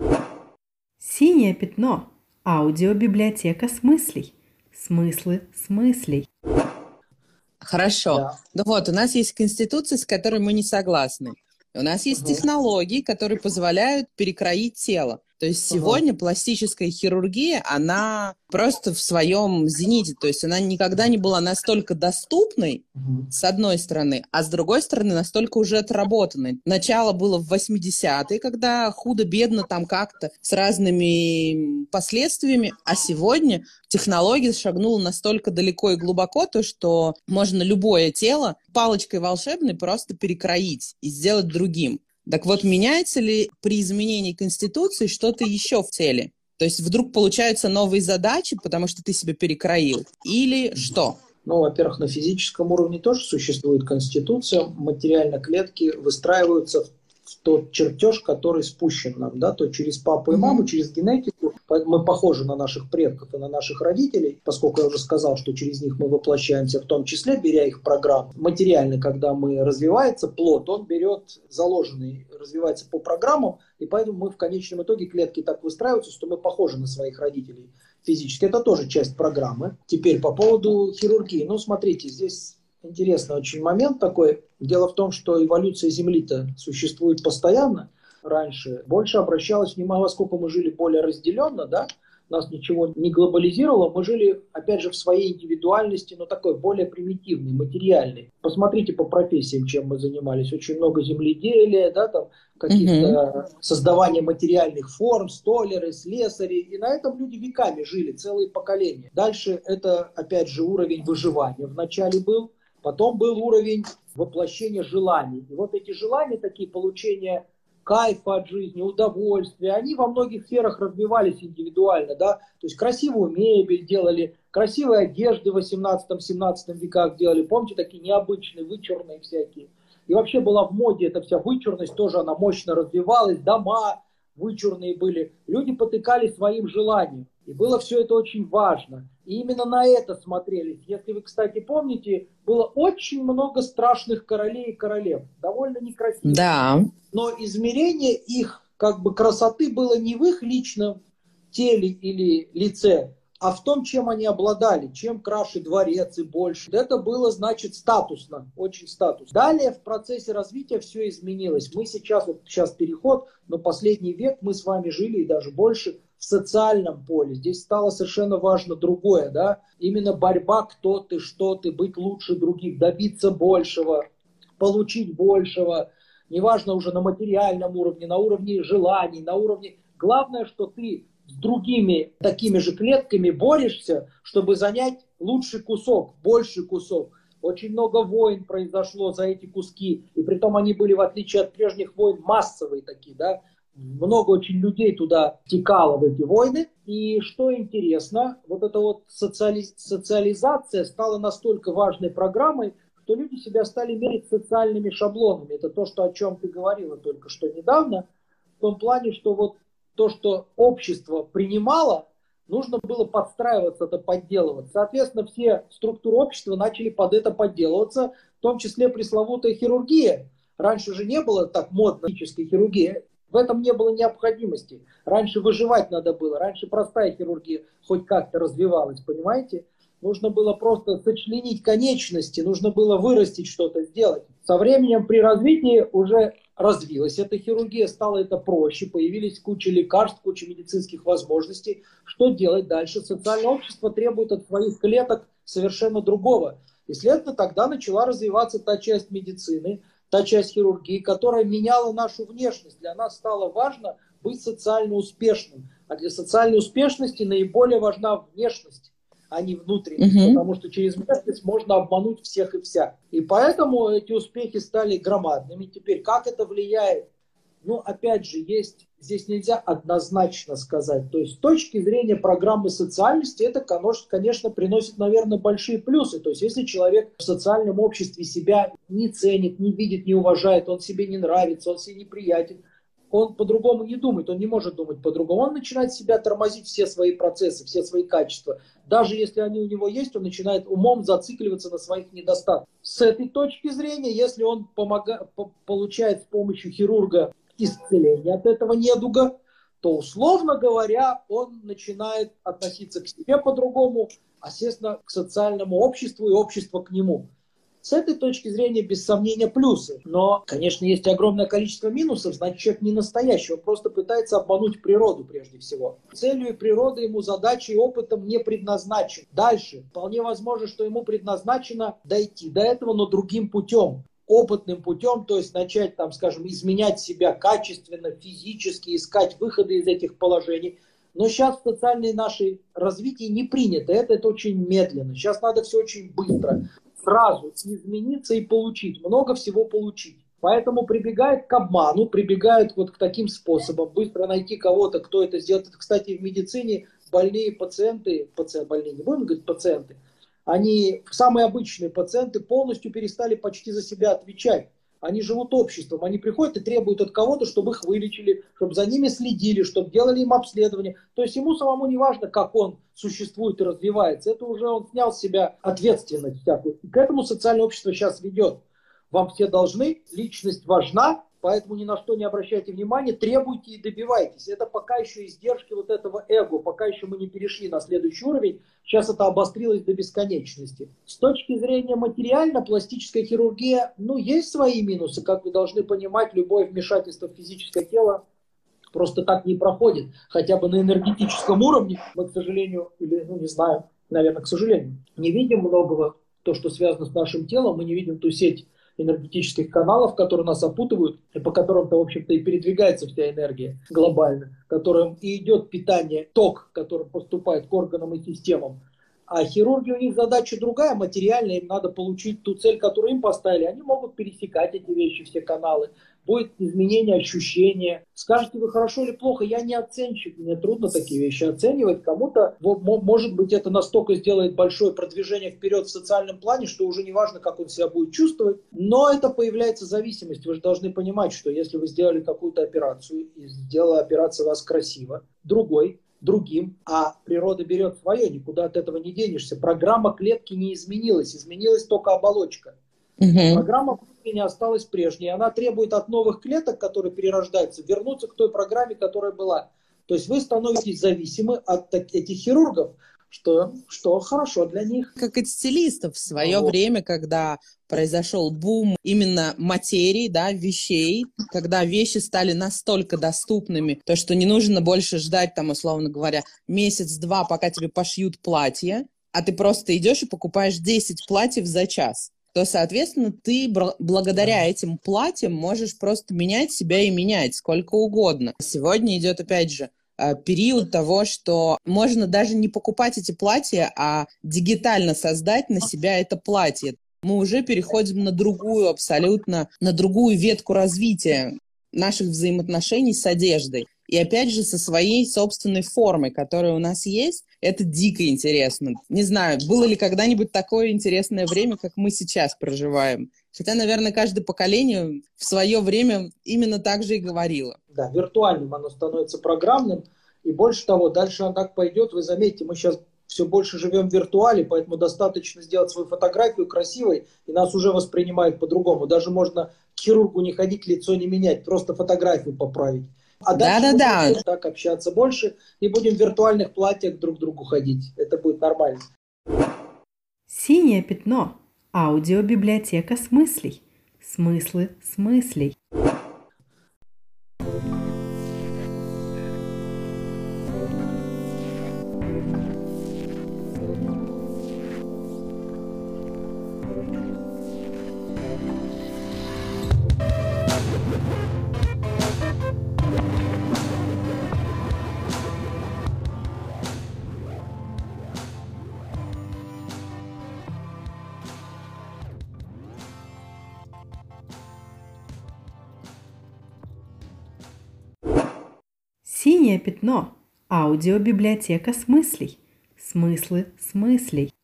Синее пятно. Аудиобиблиотека смыслей. Смыслы смыслей. Хорошо. Да. Ну вот, у нас есть конституция, с которой мы не согласны. У нас есть технологии, которые позволяют перекроить тело. То есть сегодня пластическая хирургия, она просто в своем зените. То есть она никогда не была настолько доступной, с одной стороны, а с другой стороны настолько уже отработанной. Начало было в 80-е, когда худо-бедно там как-то с разными последствиями, а сегодня технология шагнула настолько далеко и глубоко, то что можно любое тело палочкой волшебной просто перекроить и сделать другим. Так вот, меняется ли при изменении Конституции что-то еще в теле? То есть вдруг получаются новые задачи, потому что ты себя перекроил? Или что? Ну, во-первых, на физическом уровне тоже существует Конституция. Материально клетки выстраиваются в тот чертеж, который спущен нам, да, то через папу и маму, через генетику. Мы похожи на наших предков и на наших родителей, поскольку я уже сказал, что через них мы воплощаемся, в том числе, беря их программу. Материально, когда мы развивается плод, он берет заложенный, развивается по программам, и поэтому мы в конечном итоге клетки так выстраиваются, что мы похожи на своих родителей физически. Это тоже часть программы. Теперь по поводу хирургии. Ну, смотрите, здесь интересный очень момент такой. Дело в том, что эволюция Земли-то существует постоянно. Раньше больше обращалось внимание, сколько мы жили более разделенно, да, нас ничего не глобализировало, мы жили, опять же, в своей индивидуальности, но такой более примитивной, материальной. Посмотрите по профессиям, чем мы занимались. Очень много земледелия, да, там каких-то создавания материальных форм, столяры, слесари. И на этом люди веками жили, целые поколения. Дальше это, опять же, уровень выживания вначале был, потом был уровень воплощения желаний. И вот эти желания, такие получения кайфа от жизни, удовольствия, они во многих сферах развивались индивидуально, да, то есть красивую мебель делали, красивые одежды в 18-17 веках делали, помните, такие необычные, вычурные всякие. И вообще была в моде эта вся вычурность, тоже она мощно развивалась, дома вычурные были, люди потыкали своим желанием. И было все это очень важно. И именно на это смотрелись. Если вы, кстати, помните, было очень много страшных королей и королев. Довольно некрасивых. Да. Но измерение их как бы красоты было не в их личном теле или лице, а в том, чем они обладали, чем краше дворец и больше. Это было, значит, статусно, очень статусно. Далее в процессе развития все изменилось. Мы сейчас, вот сейчас переход, но последний век мы с вами жили и даже больше в социальном поле. Здесь стало совершенно важно другое, да, именно борьба, кто ты, что ты, быть лучше других, добиться большего, получить большего. Неважно уже на материальном уровне, на уровне желаний, на уровне... Главное, что ты с другими такими же клетками борешься, чтобы занять лучший кусок, больший кусок. Очень много войн произошло за эти куски, и притом они были, в отличие от прежних войн, массовые такие, да. Много очень людей туда текало в эти войны. И что интересно, вот эта вот социализация стала настолько важной программой, что люди себя стали мерить социальными шаблонами. Это то, что, о чем ты говорила только что недавно, в том плане, что вот то, что общество принимало, Нужно было подстраиваться, это подделывать. Соответственно, все структуры общества начали под это подделываться, в том числе пресловутая хирургия. Раньше же не было так модно хирургической хирургии. В этом не было необходимости. Раньше выживать надо было. Раньше простая хирургия хоть как-то развивалась, понимаете? Нужно было просто сочленить конечности, нужно было вырастить что-то, сделать. Со временем при развитии уже развилась эта хирургия, стало это проще, появились куча лекарств, куча медицинских возможностей. Что делать дальше? Социальное общество требует от своих клеток совершенно другого. И, следовательно, тогда начала развиваться та часть медицины, та часть хирургии, которая меняла нашу внешность. Для нас стало важно быть социально успешным. А для социальной успешности наиболее важна внешность, а не внутренность, потому что через внешность можно обмануть всех и вся. И поэтому эти успехи стали громадными. Теперь, как это влияет? Ну, опять же, здесь нельзя однозначно сказать. То есть, с точки зрения программы социальности, это, конечно, приносит, наверное, большие плюсы. То есть, если человек в социальном обществе себя не ценит, не видит, не уважает, он себе не нравится, он себе неприятен, он по-другому не думает, он не может думать по-другому. Он начинает себя тормозить все свои процессы, все свои качества. Даже если они у него есть, он начинает умом зацикливаться на своих недостатках. С этой точки зрения, если он получает с помощью хирурга исцеление от этого недуга, то, условно говоря, он начинает относиться к себе по-другому, а, естественно, к социальному обществу и общество к нему. С этой точки зрения, без сомнения, плюсы. Но, конечно, есть огромное количество минусов, значит, человек не настоящий, он просто пытается обмануть природу прежде всего. Целью и природой ему задачей и опытом не предназначен. Дальше. Вполне возможно, что ему предназначено дойти до этого, но другим путем. Опытным путем, то есть начать, там, скажем, изменять себя качественно, физически, искать выходы из этих положений. Но сейчас в социальной нашей развитии не принято. Это очень медленно. Сейчас надо все очень быстро. Сразу измениться и получить, много всего получить. Поэтому прибегают к обману, прибегают вот к таким способам, быстро найти кого-то, кто это сделает. Это, кстати, в медицине больные пациенты, больные, не будем говорить пациенты, они, самые обычные пациенты, полностью перестали почти за себя отвечать. Они живут обществом, они приходят и требуют от кого-то, чтобы их вылечили, чтобы за ними следили, чтобы делали им обследование. То есть ему самому не важно, как он существует и развивается. Это уже он снял с себя ответственность всякую. И к этому социальное общество сейчас ведет. Вам все должны, личность важна, поэтому ни на что не обращайте внимания, требуйте и добивайтесь. Это пока еще издержки вот этого эго, пока еще мы не перешли на следующий уровень. Сейчас это обострилось до бесконечности. С точки зрения материально-пластическая хирургия, есть свои минусы. Как вы должны понимать, любое вмешательство в физическое тело просто так не проходит. Хотя бы на энергетическом уровне мы, к сожалению, или, не знаю, наверное, к сожалению, не видим многого, то, что связано с нашим телом, мы не видим ту сеть энергетических каналов, которые нас опутывают, и по которым-то, в общем-то, и передвигается вся энергия глобально, которым и идет питание, ток, который поступает к органам и системам. А хирурги, у них задача другая, материальная, им надо получить ту цель, которую им поставили. Они могут пересекать эти вещи, все каналы. Будет изменение ощущения. Скажете вы хорошо или плохо, я не оценщик, мне трудно такие вещи оценивать. Кому-то, может быть, это настолько сделает большое продвижение вперед в социальном плане, что уже не важно, как он себя будет чувствовать. Но это появляется зависимость. Вы же должны понимать, что если вы сделали какую-то операцию, и сделала операция вас красиво, другим, а природа берет свое, никуда от этого не денешься. Программа клетки не изменилась, изменилась только оболочка. Программа клетки не осталась прежней, она требует от новых клеток, которые перерождаются, вернуться к той программе, которая была. То есть вы становитесь зависимы от этих хирургов, что хорошо для них. Как от стилистов в свое время, когда произошел бум именно материи, вещей, когда вещи стали настолько доступными, то, что не нужно больше ждать, условно говоря, месяц-два, пока тебе пошьют платье, а ты просто идешь и покупаешь 10 платьев за час, то, соответственно, ты благодаря этим платьям можешь просто менять себя и менять сколько угодно. Сегодня идет, опять же, период того, что можно даже не покупать эти платья, а дигитально создать на себя это платье. Мы уже переходим на другую ветку развития наших взаимоотношений с одеждой. И опять же со своей собственной формой, которая у нас есть, это дико интересно. Не знаю, было ли когда-нибудь такое интересное время, как мы сейчас проживаем. Хотя, наверное, каждое поколение в свое время именно так же и говорило. Да, виртуальным оно становится программным. И больше того, дальше она так пойдет, вы заметите, мы сейчас все больше живем в виртуале, поэтому достаточно сделать свою фотографию красивой, и нас уже воспринимают по-другому. Даже можно к хирургу не ходить, лицо не менять, просто фотографию поправить. А дальше мы будем так общаться больше и будем в виртуальных платьях друг к другу ходить. Это будет нормально. Синее пятно. Аудиобиблиотека смыслей. Смыслы смыслей. Синее пятно. Аудиобиблиотека смыслей. Смыслы смыслей.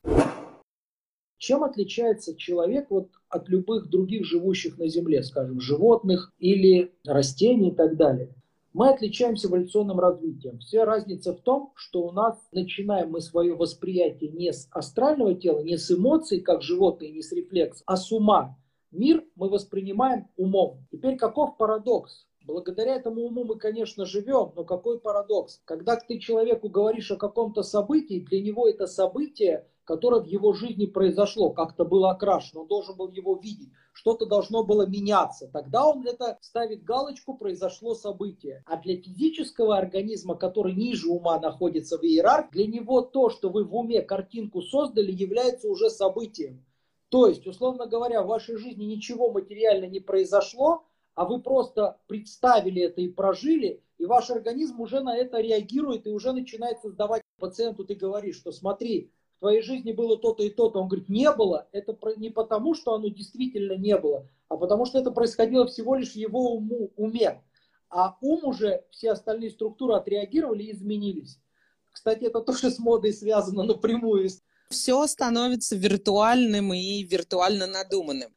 Чем отличается человек от любых других живущих на Земле, скажем, животных или растений и так далее? Мы отличаемся эволюционным развитием. Вся разница в том, что у нас начинаем мы свое восприятие не с астрального тела, не с эмоций, как животные, не с рефлекс, а с ума. Мир мы воспринимаем умом. Теперь каков парадокс? Благодаря этому уму мы, конечно, живем, но какой парадокс? Когда ты человеку говоришь о каком-то событии, для него это событие, которое в его жизни произошло, как-то было окрашено, он должен был его видеть, что-то должно было меняться. Тогда он это ставит галочку «произошло событие». А для физического организма, который ниже ума находится в иерархии, для него то, что вы в уме картинку создали, является уже событием. То есть, условно говоря, в вашей жизни ничего материально не произошло, а вы просто представили это и прожили, и ваш организм уже на это реагирует и уже начинает создавать. Пациенту ты говоришь, что смотри, в твоей жизни было то-то и то-то. Он говорит, не было. Это не потому, что оно действительно не было, а потому что это происходило всего лишь в его уме. А ум уже, все остальные структуры отреагировали и изменились. Кстати, это тоже с модой связано напрямую. Все становится виртуальным и виртуально надуманным.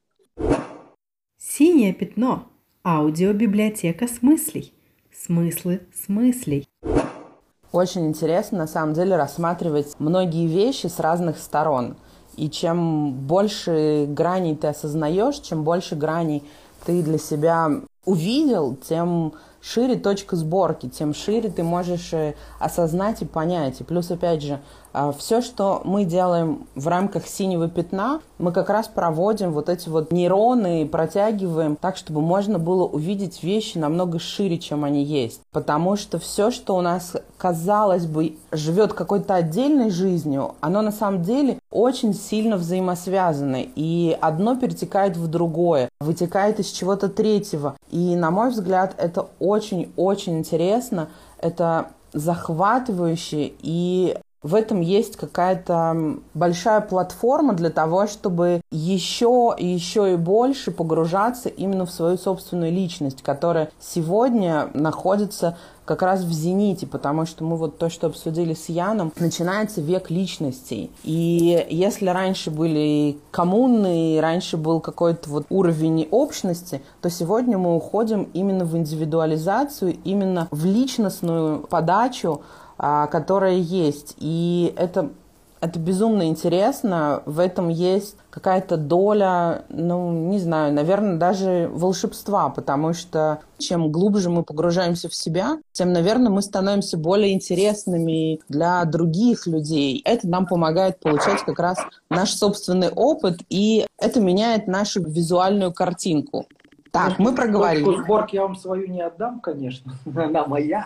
Синее пятно. Аудиобиблиотека смыслей. Смыслы смыслей. Очень интересно, на самом деле, рассматривать многие вещи с разных сторон. И чем больше граней ты осознаешь, чем больше граней ты для себя увидел, тем шире точка сборки, тем шире ты можешь осознать и понять. И плюс, опять же, все, что мы делаем в рамках синего пятна, мы как раз проводим вот эти вот нейроны, протягиваем так, чтобы можно было увидеть вещи намного шире, чем они есть. Потому что все, что у нас, казалось бы, живет какой-то отдельной жизнью, оно на самом деле очень сильно взаимосвязано. И одно перетекает в другое, вытекает из чего-то третьего. И, на мой взгляд, это очень-очень интересно, это захватывающе, и в этом есть какая-то большая платформа для того, чтобы еще и больше погружаться именно в свою собственную личность, которая сегодня находится как раз в зените, потому что мы вот то, что обсудили с Яном, начинается век личностей. И если раньше были коммуны, раньше был какой-то вот уровень общности, то сегодня мы уходим именно в индивидуализацию, именно в личностную подачу, которая есть. И это безумно интересно. В этом есть какая-то доля, не знаю, наверное, даже волшебства, потому что чем глубже мы погружаемся в себя, тем, наверное, мы становимся более интересными для других людей. Это нам помогает получать как раз наш собственный опыт, и это меняет нашу визуальную картинку. Так, мы проговорили. Точку сборки я вам свою не отдам, конечно. Она моя.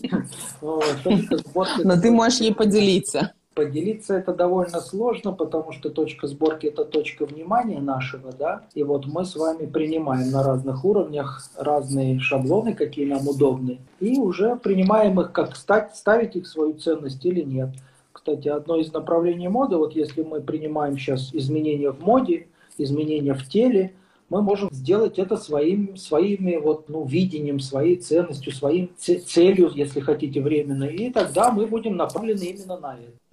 Но ты можешь ей поделиться. Поделиться это довольно сложно, потому что точка сборки – это точка внимания нашего, да. И вот мы с вами принимаем на разных уровнях разные шаблоны, какие нам удобны, и уже принимаем их, как ставить их свою ценность или нет. Кстати, одно из направлений моды, вот если мы принимаем сейчас изменения в моде, изменения в теле, мы можем сделать это своими видением, своей ценностью, своей целью, если хотите, временной. И тогда мы будем направлены именно на это.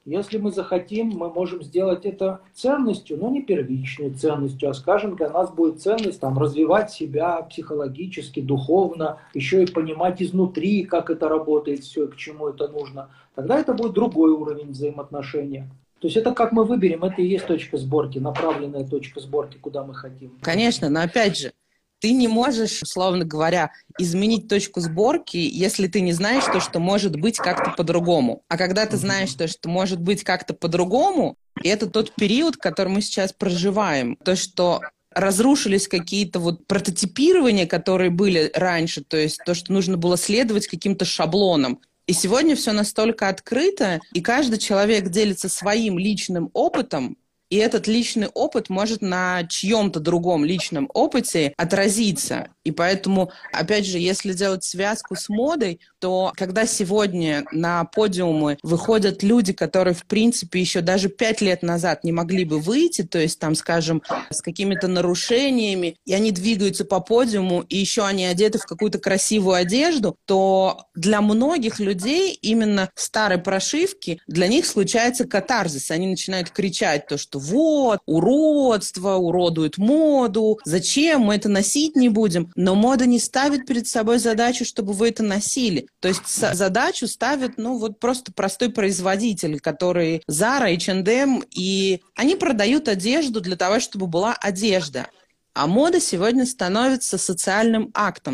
Если мы захотим, мы можем сделать это ценностью, но не первичной ценностью, а, скажем, для нас будет ценность там, развивать себя психологически, духовно, еще и понимать изнутри, как это работает все, к чему это нужно. Тогда это будет другой уровень взаимоотношения. То есть это как мы выберем, это и есть точка сборки, направленная точка сборки, куда мы хотим. Конечно, но опять же, ты не можешь, условно говоря, изменить точку сборки, если ты не знаешь то, что может быть как-то по-другому. А когда ты знаешь то, что может быть как-то по-другому, и это тот период, который мы сейчас проживаем, то, что разрушились какие-то вот прототипирования, которые были раньше, то есть то, что нужно было следовать каким-то шаблонам. И сегодня все настолько открыто, и каждый человек делится своим личным опытом, и этот личный опыт может на чьем-то другом личном опыте отразиться. И поэтому, опять же, если делать связку с модой, то когда сегодня на подиумы выходят люди, которые, в принципе, еще даже 5 лет назад не могли бы выйти, то есть, там, скажем, с какими-то нарушениями, и они двигаются по подиуму, и еще они одеты в какую-то красивую одежду, то для многих людей именно старой прошивки, для них случается катарзис. Они начинают кричать то, что вот, уродство, уродует моду, зачем мы это носить не будем? Но мода не ставит перед собой задачу, чтобы вы это носили. То есть задачу ставит, вот просто простой производитель, который Zara, H&M, и они продают одежду для того, чтобы была одежда. А мода сегодня становится социальным актом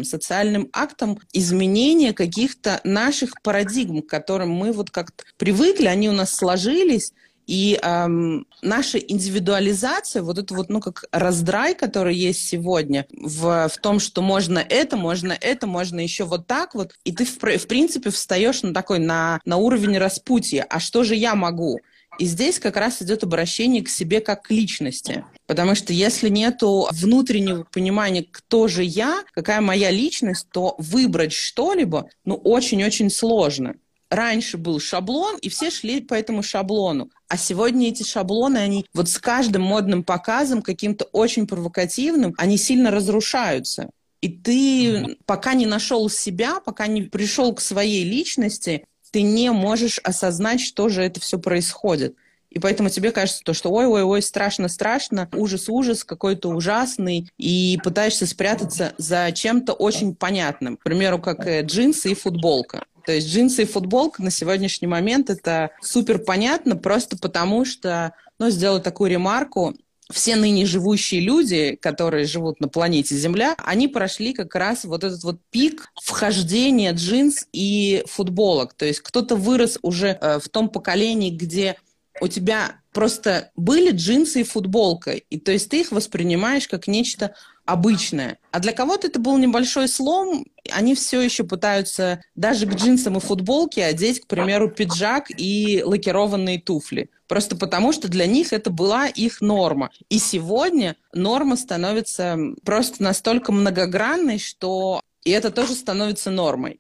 изменения каких-то наших парадигм, к которым мы вот как-то привыкли, они у нас сложились. И наша индивидуализация, вот это вот, как раздрай, который есть сегодня, в том, что можно еще вот так вот, и ты, в принципе, встаешь на уровень распутья. А что же я могу? И здесь как раз идет обращение к себе как к личности. Потому что если нету внутреннего понимания, кто же я, какая моя личность, то выбрать что-либо, очень-очень сложно. Раньше был шаблон, и все шли по этому шаблону. А сегодня эти шаблоны, они вот с каждым модным показом, каким-то очень провокативным, они сильно разрушаются. И ты пока не нашел себя, пока не пришел к своей личности, ты не можешь осознать, что же это все происходит. И поэтому тебе кажется, что ой-ой-ой, страшно-страшно, ужас-ужас, какой-то ужасный, и пытаешься спрятаться за чем-то очень понятным. К примеру, как джинсы и футболка. То есть джинсы и футболка на сегодняшний момент это супер понятно, просто потому что, сделаю такую ремарку, все ныне живущие люди, которые живут на планете Земля, они прошли как раз вот этот вот пик вхождения джинс и футболок. То есть кто-то вырос уже в том поколении, где у тебя просто были джинсы и футболка, и то есть ты их воспринимаешь как нечто обычное. А для кого-то это был небольшой слом, они все еще пытаются даже к джинсам и футболке одеть, к примеру, пиджак и лакированные туфли. Просто потому, что для них это была их норма. И сегодня норма становится просто настолько многогранной, что и это тоже становится нормой.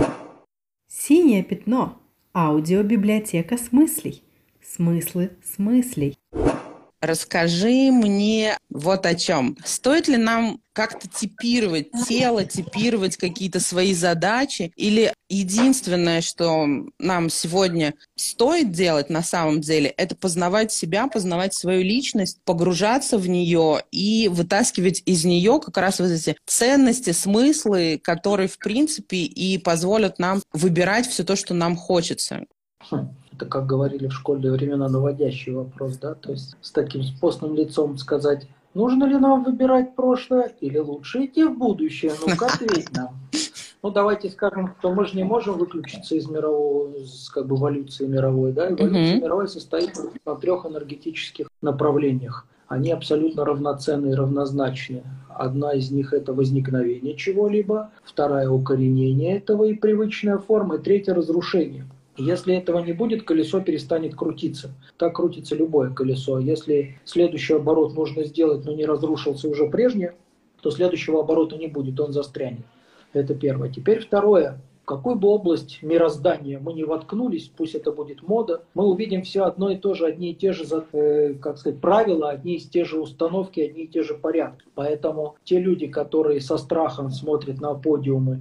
Синее пятно. Аудиобиблиотека смыслей. Смыслы смыслей. Расскажи мне вот о чем. Стоит ли нам как-то типировать тело, типировать какие-то свои задачи? Или единственное, что нам сегодня стоит делать на самом деле, это познавать себя, познавать свою личность, погружаться в нее и вытаскивать из нее как раз вот эти ценности, смыслы, которые, в принципе, и позволят нам выбирать все то, что нам хочется. Это, как говорили в школьные времена, наводящий вопрос, да? То есть с таким постным лицом сказать, нужно ли нам выбирать прошлое или лучше идти в будущее? Ну-ка, ответь нам. Давайте скажем, что мы же не можем выключиться из мирового, эволюции мировой, да? Эволюция мировая состоит на 3 энергетических направлениях. Они абсолютно равноценны и равнозначны. Одна из них – это возникновение чего-либо, вторая – укоренение этого и привычная форма, и третья – разрушение. Если этого не будет, колесо перестанет крутиться. Так крутится любое колесо. Если следующий оборот нужно сделать, но не разрушился уже прежний, то следующего оборота не будет, он застрянет. Это первое. Теперь второе. В какую бы область мироздания мы не воткнулись, пусть это будет мода, мы увидим все одно и то же, одни и те же правила, одни и те же установки, одни и те же порядки. Поэтому те люди, которые со страхом смотрят на подиумы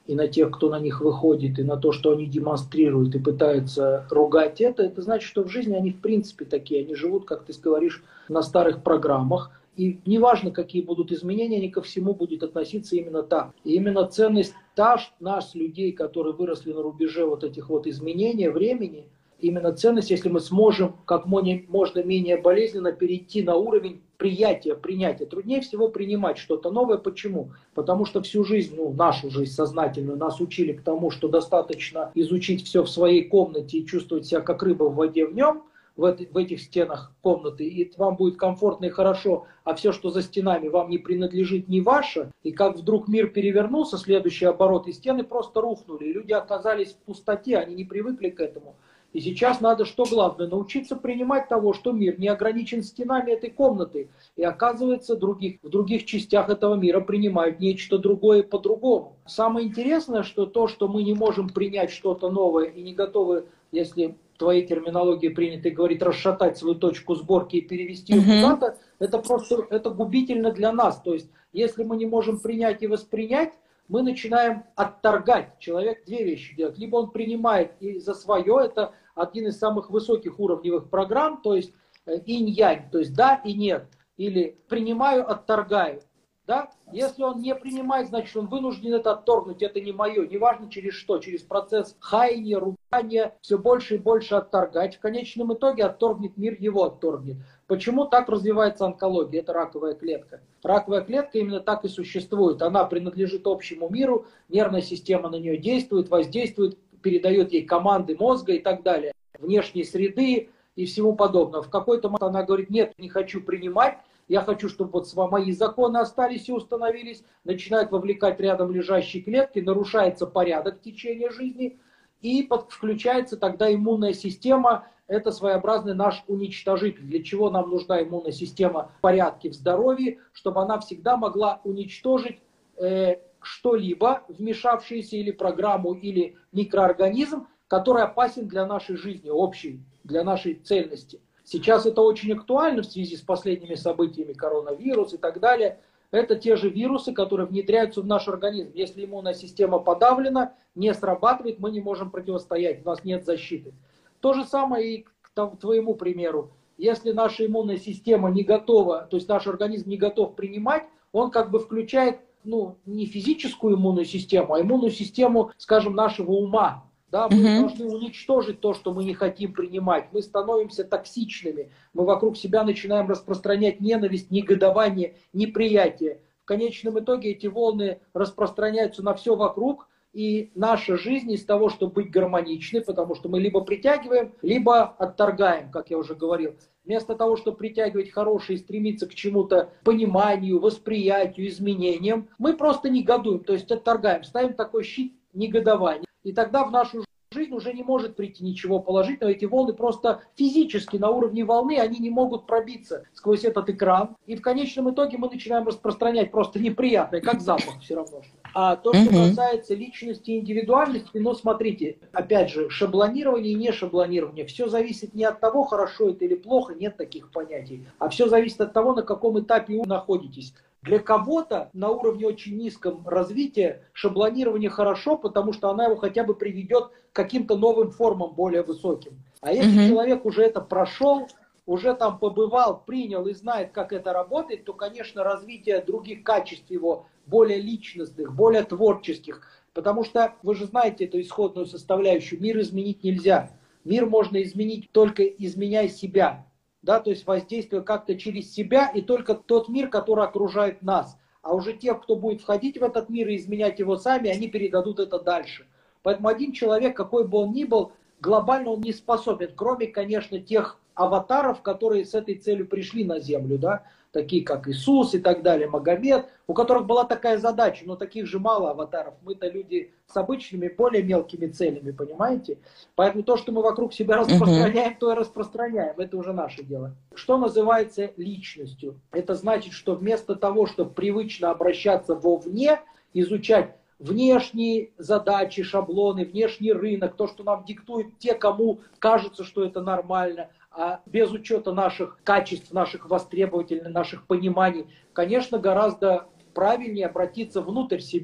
и на тех, кто на них выходит, и на то, что они демонстрируют и пытаются ругать это значит, что в жизни они в принципе такие, они живут, как ты говоришь, на старых программах, и неважно, какие будут изменения, они ко всему будут относиться именно так. И именно ценность нас, людей, которые выросли на рубеже вот этих вот изменений времени, именно ценность, если мы сможем как можно менее болезненно перейти на уровень принятия. Труднее всего принимать что-то новое. Почему? Потому что всю жизнь, нашу жизнь сознательную, нас учили к тому, что достаточно изучить все в своей комнате и чувствовать себя как рыба в воде в нем, в этих стенах комнаты, и вам будет комфортно и хорошо, а все, что за стенами, вам не принадлежит, не ваше. И как вдруг мир перевернулся, следующий оборот, и стены просто рухнули, и люди оказались в пустоте, они не привыкли к этому. И сейчас надо, что главное, научиться принимать того, что мир не ограничен стенами этой комнаты. И оказывается, в других частях этого мира принимают нечто другое по-другому. Самое интересное, что то, что мы не можем принять что-то новое и не готовы, если в твоей терминологии принято говорить, расшатать свою точку сборки и перевести ее куда-то, это губительно для нас. То есть, если мы не можем принять и воспринять, мы начинаем отторгать. Человек две вещи делает. Либо он принимает и за свое, это один из самых высоких уровневых программ, то есть инь-янь, то есть да и нет. Или принимаю, отторгаю. Да? Если он не принимает, значит он вынужден это отторгнуть, это не мое. Неважно через что, через процесс хаяния, ругания, все больше и больше отторгать. В конечном итоге отторгнет мир, его отторгнет. Почему так развивается онкология? Это раковая клетка. Раковая клетка именно так и существует. Она принадлежит общему миру, нервная система на нее действует, воздействует, передает ей команды мозга и так далее, внешней среды и всему подобного. В какой-то момент она говорит, нет, не хочу принимать, я хочу, чтобы вот мои законы остались и установились, начинает вовлекать рядом лежащие клетки, нарушается порядок течения жизни, и включается тогда иммунная система, это своеобразный наш уничтожитель. Для чего нам нужна иммунная система в порядке, в здоровье, чтобы она всегда могла уничтожить что-либо, вмешавшееся или программу, или микроорганизм, который опасен для нашей жизни, общей, для нашей цельности. Сейчас это очень актуально в связи с последними событиями, коронавирус и так далее. Это те же вирусы, которые внедряются в наш организм. Если иммунная система подавлена, не срабатывает, мы не можем противостоять, у нас нет защиты. То же самое и к твоему примеру. Если наша иммунная система не готова, то есть наш организм не готов принимать, он как бы включает не физическую иммунную систему, а иммунную систему, скажем, нашего ума. Да, мы должны уничтожить то, что мы не хотим принимать. Мы становимся токсичными. Мы вокруг себя начинаем распространять ненависть, негодование, неприятие. В конечном итоге эти волны распространяются на все вокруг. И наша жизнь из того, чтобы быть гармоничной, потому что мы либо притягиваем, либо отторгаем, как я уже говорил. Вместо того, чтобы притягивать хорошее и стремиться к чему-то пониманию, восприятию, изменениям, мы просто негодуем, то есть отторгаем, ставим такой щит негодования. И тогда в нашу жизнь уже не может прийти ничего положительного. Эти волны просто физически на уровне волны, они не могут пробиться сквозь этот экран. И в конечном итоге мы начинаем распространять просто неприятное, как запах все равно. А то, что касается личности и индивидуальности, смотрите, опять же, шаблонирование и не шаблонирование. Все зависит не от того, хорошо это или плохо, нет таких понятий. А все зависит от того, на каком этапе вы находитесь. Для кого-то на уровне очень низком развития шаблонирование хорошо, потому что она его хотя бы приведет к каким-то новым формам более высоким. А если человек уже это прошел, уже там побывал, принял и знает, как это работает, то, конечно, развитие других качеств его, более личностных, более творческих. Потому что вы же знаете эту исходную составляющую. Мир изменить нельзя. Мир можно изменить только изменяя себя. Да, то есть воздействуя как-то через себя и только тот мир, который окружает нас. А уже те, кто будет входить в этот мир и изменять его сами, они передадут это дальше. Поэтому один человек, какой бы он ни был, глобально он не способен, кроме, конечно, тех аватаров, которые с этой целью пришли на Землю, да, такие как Иисус и так далее, Магомед, у которых была такая задача, но таких же мало аватаров. Мы-то люди с обычными, более мелкими целями, понимаете? Поэтому то, что мы вокруг себя распространяем, то и распространяем. Это уже наше дело. Что называется личностью? Это значит, что вместо того, чтобы привычно обращаться вовне, изучать внешние задачи, шаблоны, внешний рынок, то, что нам диктуют те, кому кажется, что это нормально, а без учета наших качеств, наших востребовательных, наших пониманий, конечно, гораздо правильнее обратиться внутрь себя,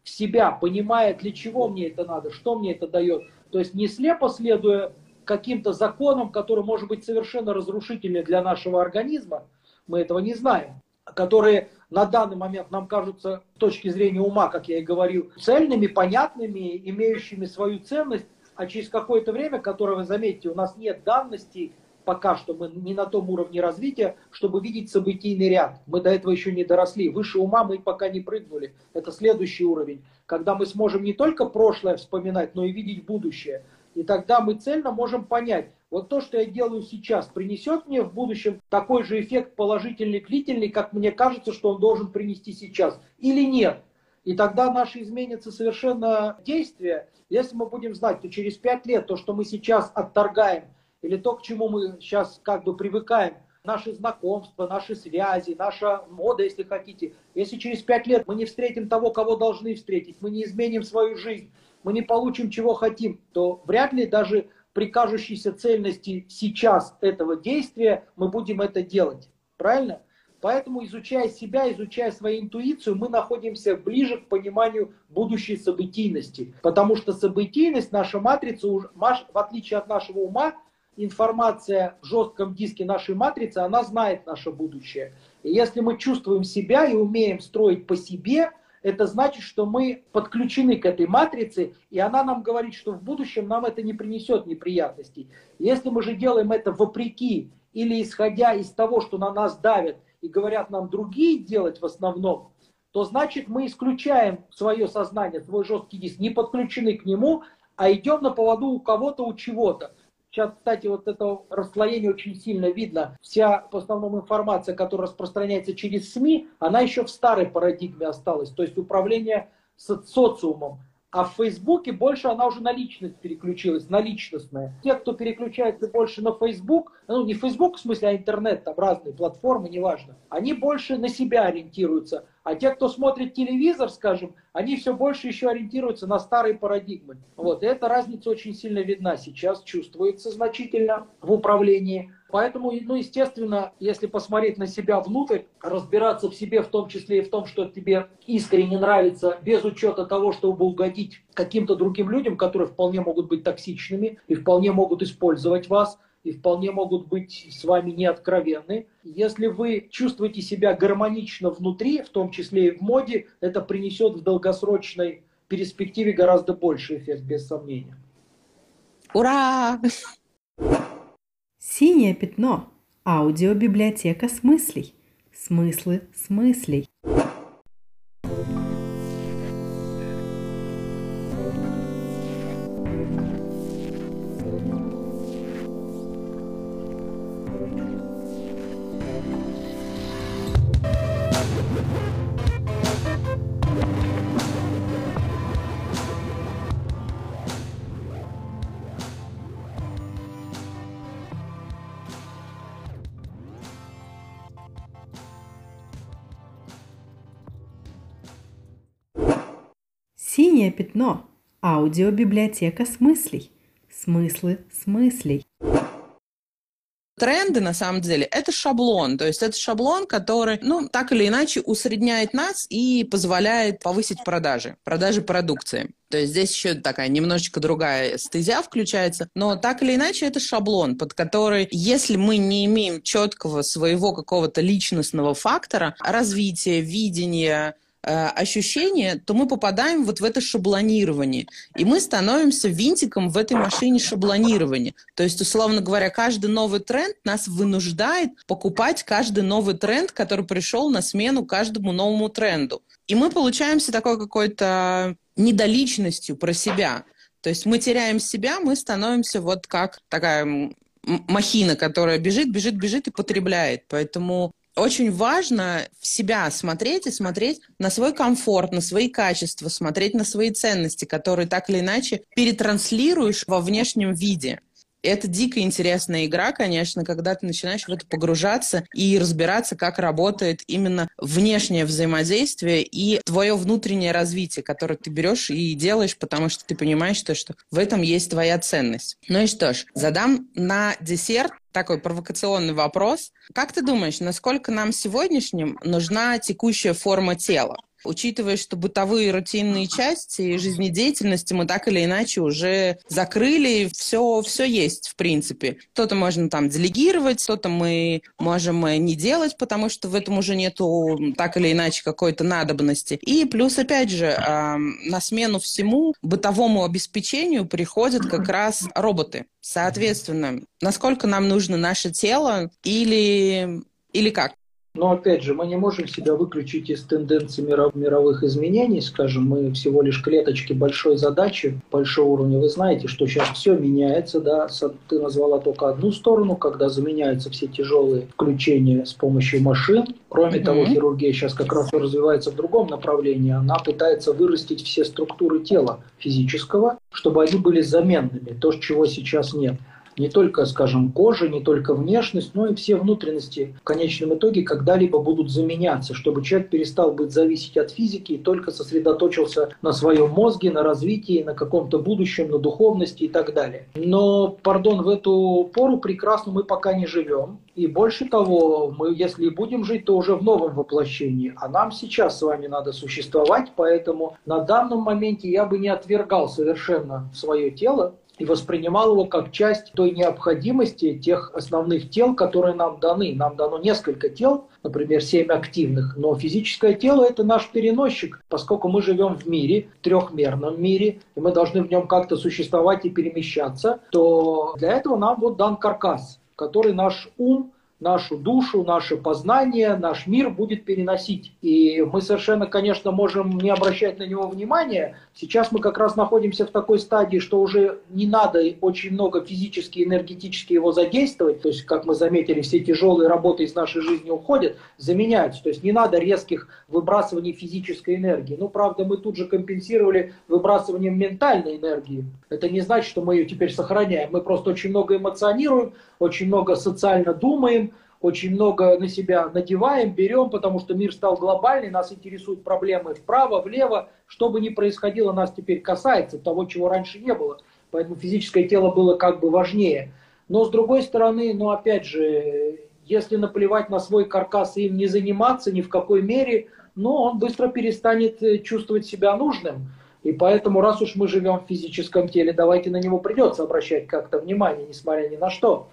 в себя, понимая, для чего мне это надо, что мне это дает. То есть не слепо следуя каким-то законам, которые, может быть, совершенно разрушительны для нашего организма, мы этого не знаем, которые на данный момент нам кажутся с точки зрения ума, как я и говорил, цельными, понятными, имеющими свою ценность, а через какое-то время, которое вы заметите, у нас нет данностей, пока что мы не на том уровне развития, чтобы видеть событийный ряд. Мы до этого еще не доросли. Выше ума мы пока не прыгнули. Это следующий уровень, когда мы сможем не только прошлое вспоминать, но и видеть будущее. И тогда мы цельно можем понять, вот то, что я делаю сейчас, принесет мне в будущем такой же эффект положительный, длительный, как мне кажется, что он должен принести сейчас, или нет. И тогда наши изменятся совершенно действия. Если мы будем знать, то через 5 лет то, что мы сейчас отторгаем, или то, к чему мы сейчас как бы привыкаем, наши знакомства, наши связи, наша мода, если хотите. Если через 5 лет мы не встретим того, кого должны встретить, мы не изменим свою жизнь, мы не получим, чего хотим, то вряд ли даже при кажущейся цельности сейчас этого действия мы будем это делать. Правильно? Поэтому, изучая себя, изучая свою интуицию, мы находимся ближе к пониманию будущей событийности. Потому что событийность, наша матрица, в отличие от нашего ума, информация в жестком диске нашей матрицы, она знает наше будущее. И если мы чувствуем себя и умеем строить по себе, это значит, что мы подключены к этой матрице, и она нам говорит, что в будущем нам это не принесет неприятностей. Если мы же делаем это вопреки или исходя из того, что на нас давят и говорят нам другие делать в основном, то значит мы исключаем свое сознание, свой жесткий диск, не подключены к нему, а идем на поводу у кого-то, у чего-то. Сейчас, кстати, вот это расслоение очень сильно видно. Вся, в основном, информация, которая распространяется через СМИ, она еще в старой парадигме осталась. То есть управление социумом. А в Фейсбуке больше она уже на личность переключилась, на личностное. Те, кто переключается больше на Фейсбук, ну не Фейсбук в смысле, а интернет, там разные платформы, неважно, они больше на себя ориентируются. А те, кто смотрит телевизор, скажем, они все больше еще ориентируются на старые парадигмы. Вот. И эта разница очень сильно видна сейчас, чувствуется значительно в управлении. Поэтому, ну, естественно, если посмотреть на себя внутрь, разбираться в себе, в том числе и в том, что тебе искренне нравится, без учета того, чтобы угодить каким-то другим людям, которые вполне могут быть токсичными и вполне могут использовать вас, и вполне могут быть с вами неоткровенны. Если вы чувствуете себя гармонично внутри, в том числе и в моде, это принесет в долгосрочной перспективе гораздо больший эффект, без сомнения. Ура! Синее пятно. Аудиобиблиотека смыслей. Смыслы смыслей. Синее пятно. Аудиобиблиотека смыслей. Смыслы смыслей. Тренды, на самом деле, это шаблон. То есть это шаблон, который, ну, так или иначе усредняет нас и позволяет повысить продажи продукции. То есть здесь еще такая немножечко другая стезя включается. Но так или иначе это шаблон, под который, если мы не имеем четкого своего какого-то личностного фактора, развития, видения, ощущения, то мы попадаем вот в это шаблонирование. И мы становимся винтиком в этой машине шаблонирования. То есть, условно говоря, каждый новый тренд нас вынуждает покупать каждый новый тренд, который пришел на смену каждому новому тренду. И мы получаемся такой какой-то недоличностью про себя. То есть мы теряем себя, мы становимся вот как такая махина, которая бежит и потребляет. Поэтому очень важно в себя смотреть и смотреть на свой комфорт, на свои качества, смотреть на свои ценности, которые так или иначе перетранслируешь во внешнем виде. Это дико интересная игра, конечно, когда ты начинаешь в это погружаться и разбираться, как работает именно внешнее взаимодействие и твое внутреннее развитие, которое ты берешь и делаешь, потому что ты понимаешь, что в этом есть твоя ценность. Ну и что ж, задам на десерт такой провокационный вопрос. Как ты думаешь, насколько нам сегодняшним нужна текущая форма тела? учитывая, что бытовые рутинные части жизнедеятельности мы так или иначе уже закрыли, все есть, в принципе. Что-то можно там делегировать, что-то мы можем не делать, потому что в этом уже нету так или иначе какой-то надобности. И плюс, опять же, на смену всему бытовому обеспечению приходят как раз роботы. Соответственно, насколько нам нужно наше тело или как? Но опять же, мы не можем себя выключить из тенденций мировых изменений, скажем, мы всего лишь клеточки большой задачи, большого уровня. Вы знаете, что сейчас все меняется, да, ты назвала только одну сторону, когда заменяются все тяжелые включения с помощью машин. Кроме того, хирургия сейчас как раз развивается в другом направлении, она пытается вырастить все структуры тела физического, чтобы они были заменными, то, чего сейчас нет. Не только, скажем, кожа, не только внешность, но и все внутренности в конечном итоге когда-либо будут заменяться, чтобы человек перестал быть зависеть от физики и только сосредоточился на своем мозге, на развитии, на каком-то будущем, на духовности и так далее. Но, в эту пору прекрасно мы пока не живем. И больше того, мы, если и будем жить, то уже в новом воплощении. А нам сейчас с вами надо существовать, поэтому на данном моменте я бы не отвергал совершенно свое тело и воспринимал его как часть той необходимости тех основных тел, которые нам даны. Нам дано несколько тел, например, 7 активных, но физическое тело – это наш переносчик, поскольку мы живем в мире, в трехмерном мире, и мы должны в нем как-то существовать и перемещаться, то для этого нам дан каркас, который наш ум, нашу душу, наше познание, наш мир будет переносить. И мы совершенно, конечно, можем не обращать на него внимания. Сейчас мы как раз находимся в такой стадии, что уже не надо очень много физически и энергетически его задействовать. То есть, как мы заметили, все тяжелые работы из нашей жизни уходят, заменяются. То есть не надо резких выбрасываний физической энергии. Ну, правда, мы тут же компенсировали выбрасыванием ментальной энергии. Это не значит, что мы ее теперь сохраняем. Мы просто очень много эмоционируем, очень много социально думаем, очень много на себя надеваем, берем, потому что мир стал глобальный, нас интересуют проблемы вправо, влево. Что бы ни происходило, нас теперь касается того, чего раньше не было. Поэтому физическое тело было как бы важнее. Но с другой стороны, опять же, если наплевать на свой каркас и им не заниматься ни в какой мере, он быстро перестанет чувствовать себя нужным. И поэтому, раз уж мы живем в физическом теле, давайте на него придется обращать как-то внимание, несмотря ни на что.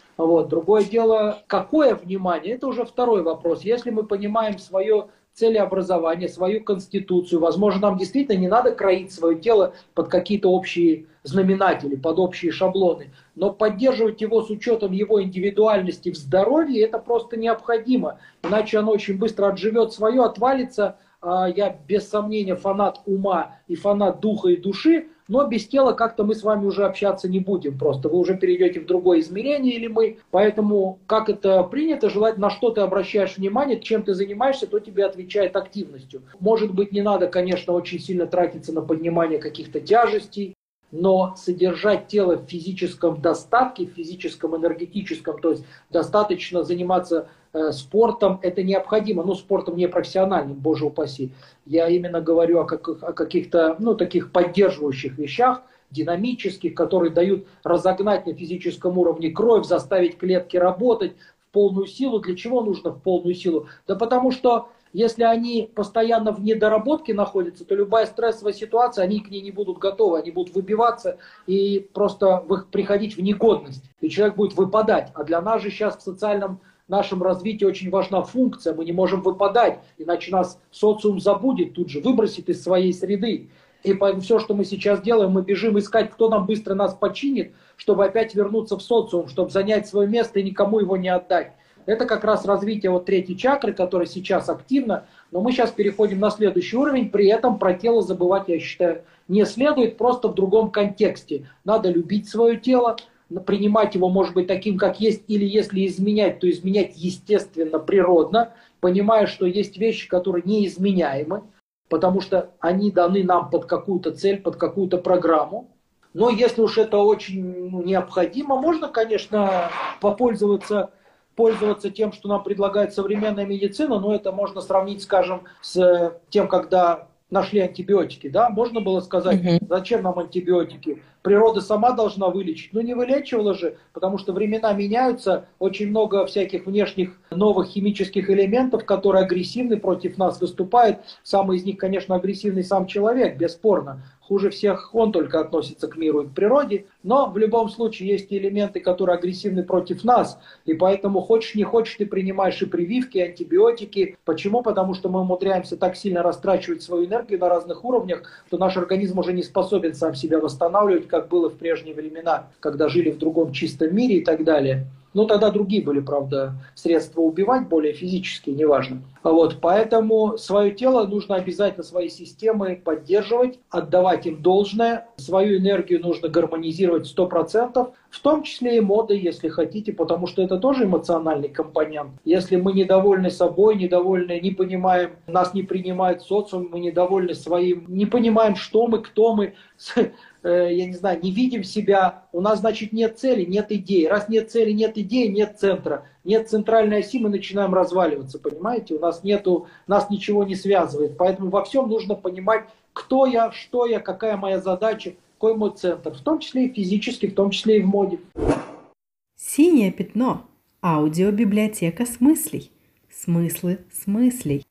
Другое дело, какое внимание, это уже второй вопрос. Если мы понимаем свое целеобразование, свою конституцию, возможно, нам действительно не надо кроить свое тело под какие-то общие знаменатели, под общие шаблоны, но поддерживать его с учетом его индивидуальности в здоровье, это просто необходимо, иначе оно очень быстро отживет свое, отвалится. Я без сомнения фанат ума и фанат духа и души, но без тела как-то мы с вами уже общаться не будем. Просто вы уже перейдете в другое измерение или мы. Поэтому, как это принято, желательно, на что ты обращаешь внимание, чем ты занимаешься, то тебе отвечает активностью. Может быть, не надо, конечно, очень сильно тратиться на поднимание каких-то тяжестей, но содержать тело в физическом достатке, в физическом энергетическом, то есть достаточно заниматься спортом, это необходимо, спортом не профессиональным, боже упаси. Я именно говорю о каких-то, таких поддерживающих вещах, динамических, которые дают разогнать на физическом уровне кровь, заставить клетки работать в полную силу. Для чего нужно в полную силу? Да потому что если они постоянно в недоработке находятся, то любая стрессовая ситуация, они к ней не будут готовы, они будут выбиваться и просто приходить в негодность. И человек будет выпадать. А для нас же сейчас в социальном нашем развитии очень важна функция. Мы не можем выпадать, иначе нас социум забудет, тут же выбросит из своей среды. И поэтому все, что мы сейчас делаем, мы бежим искать, кто нам быстро нас починит, чтобы опять вернуться в социум, чтобы занять свое место и никому его не отдать. Это как раз развитие третьей чакры, которая сейчас активна, но мы сейчас переходим на следующий уровень, при этом про тело забывать, я считаю, не следует, просто в другом контексте. Надо любить свое тело, принимать его, может быть, таким, как есть, или если изменять, то изменять естественно, природно, понимая, что есть вещи, которые неизменяемы, потому что они даны нам под какую-то цель, под какую-то программу. Но если уж это очень необходимо, можно, конечно, пользоваться тем, что нам предлагает современная медицина, но это можно сравнить, скажем, с тем, когда нашли антибиотики, да, можно было сказать, зачем нам антибиотики? Природа сама должна вылечить. Но не вылечивала же, потому что времена меняются, очень много всяких внешних новых химических элементов, которые агрессивны против нас выступают. Самый из них, конечно, агрессивный сам человек, бесспорно. Хуже всех он только относится к миру и к природе. Но в любом случае есть элементы, которые агрессивны против нас. И поэтому хочешь не хочешь, ты принимаешь и прививки, и антибиотики. Почему? Потому что мы умудряемся так сильно растрачивать свою энергию на разных уровнях, что наш организм уже не способен сам себя восстанавливать, как было в прежние времена, когда жили в другом чистом мире и так далее. Ну, тогда другие были, правда, средства убивать, более физические, неважно. Вот, поэтому свое тело нужно обязательно, свои системы поддерживать, отдавать им должное. Свою энергию нужно гармонизировать 100%, в том числе и моды, если хотите, потому что это тоже эмоциональный компонент. Если мы недовольны собой, недовольны, не понимаем, нас не принимает социум, мы недовольны своим, не понимаем, что мы, кто мы, я не знаю, не видим себя, у нас, значит, нет цели, нет идеи. Раз нет цели, нет идеи, нет центра, нет центральной оси, мы начинаем разваливаться, понимаете? У нас нету, нас ничего не связывает. Поэтому во всем нужно понимать, кто я, что я, какая моя задача, какой мой центр. В том числе и физически, в том числе и в моде. Синее пятно. Аудиобиблиотека смыслей. Смыслы смыслей.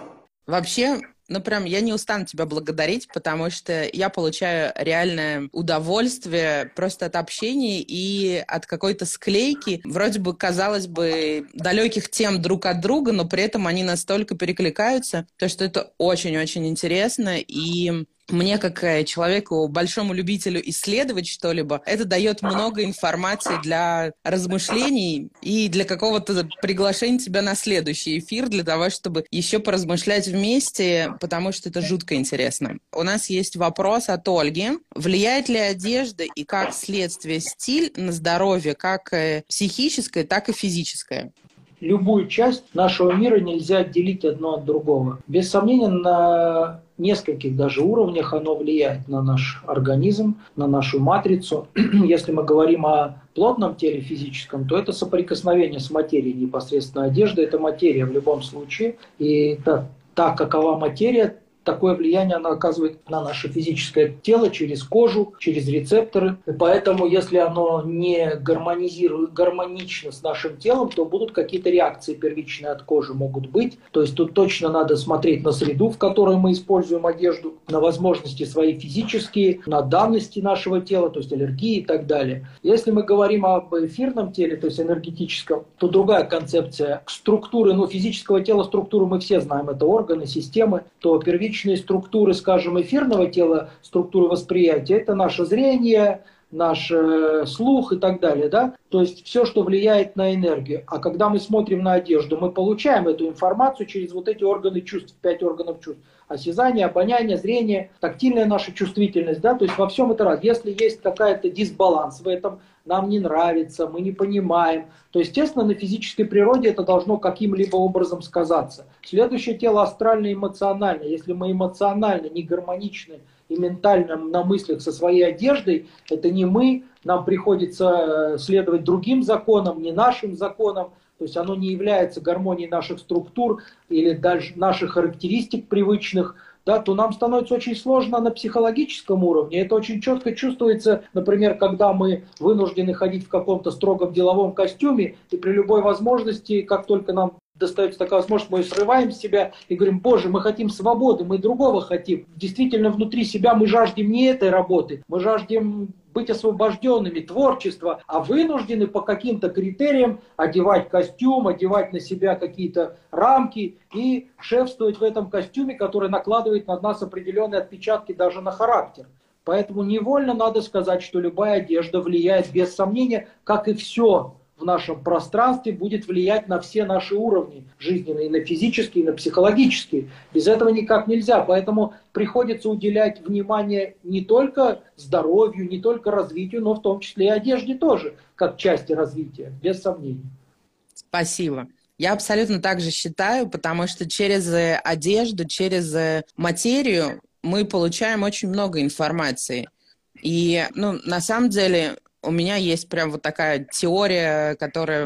Вообще, ну прям я не устану тебя благодарить, потому что я получаю реальное удовольствие просто от общения и от какой-то склейки. Вроде бы, казалось бы, далеких тем друг от друга, но при этом они настолько перекликаются, то что это очень-очень интересно. И мне, как человеку, большому любителю исследовать что-либо, это дает много информации для размышлений и для какого-то приглашения тебя на следующий эфир, для того, чтобы еще поразмышлять вместе, потому что это жутко интересно. У нас есть вопрос от Ольги. Влияет ли одежда и как следствие стиль на здоровье, как психическое, так и физическое? Любую часть нашего мира нельзя отделить одно от другого. Без сомнения, на нескольких даже уровнях оно влияет на наш организм, на нашу матрицу. Если мы говорим о плотном теле физическом, то это соприкосновение с материей непосредственно. Одежда – это материя в любом случае. И та какова материя, такое влияние она оказывает на наше физическое тело через кожу, через рецепторы. И поэтому, если оно не гармонично с нашим телом, то будут какие-то реакции первичные от кожи могут быть. То есть тут точно надо смотреть на среду, в которой мы используем одежду, на возможности свои физические, на данности нашего тела, то есть аллергии и так далее. Если мы говорим об эфирном теле, то есть энергетическом, то другая концепция структуры, физического тела структуру мы все знаем, это органы, системы, то первичные структуры, скажем, эфирного тела, структуры восприятия, это наше зрение, наш слух и так далее, да? То есть все, что влияет на энергию. А когда мы смотрим на одежду, мы получаем эту информацию через вот эти органы чувств, 5 органов чувств. Осязание, обоняние, зрение, тактильная наша чувствительность, да? То есть во всем это раз. Если есть какая-то дисбаланс в этом, нам не нравится, мы не понимаем, то, естественно, на физической природе это должно каким-либо образом сказаться. Следующее тело астрально-эмоциональное. Если мы эмоционально не гармоничны и ментально на мыслях со своей одеждой, это не мы, нам приходится следовать другим законам, не нашим законам, то есть оно не является гармонией наших структур или даже наших характеристик привычных, да, то нам становится очень сложно на психологическом уровне. Это очень четко чувствуется, например, когда мы вынуждены ходить в каком-то строгом деловом костюме, и при любой возможности, как только нам достается такая возможность, мы ее срываем с себя и говорим: Боже, мы хотим свободы, мы другого хотим. Действительно, внутри себя мы жаждем не этой работы, мы жаждем быть освобожденными, творчества, а вынуждены по каким-то критериям одевать костюм, одевать на себя какие-то рамки и шефствовать в этом костюме, который накладывает на нас определенные отпечатки даже на характер. Поэтому невольно надо сказать, что любая одежда влияет без сомнения, как и все в нашем пространстве, будет влиять на все наши уровни жизненные, и на физические, и на психологические. Без этого никак нельзя. Поэтому приходится уделять внимание не только здоровью, не только развитию, но в том числе и одежде тоже, как части развития, без сомнений. Спасибо. Я абсолютно так же считаю, потому что через одежду, через материю мы получаем очень много информации. И, на самом деле, у меня есть прям вот такая теория, которая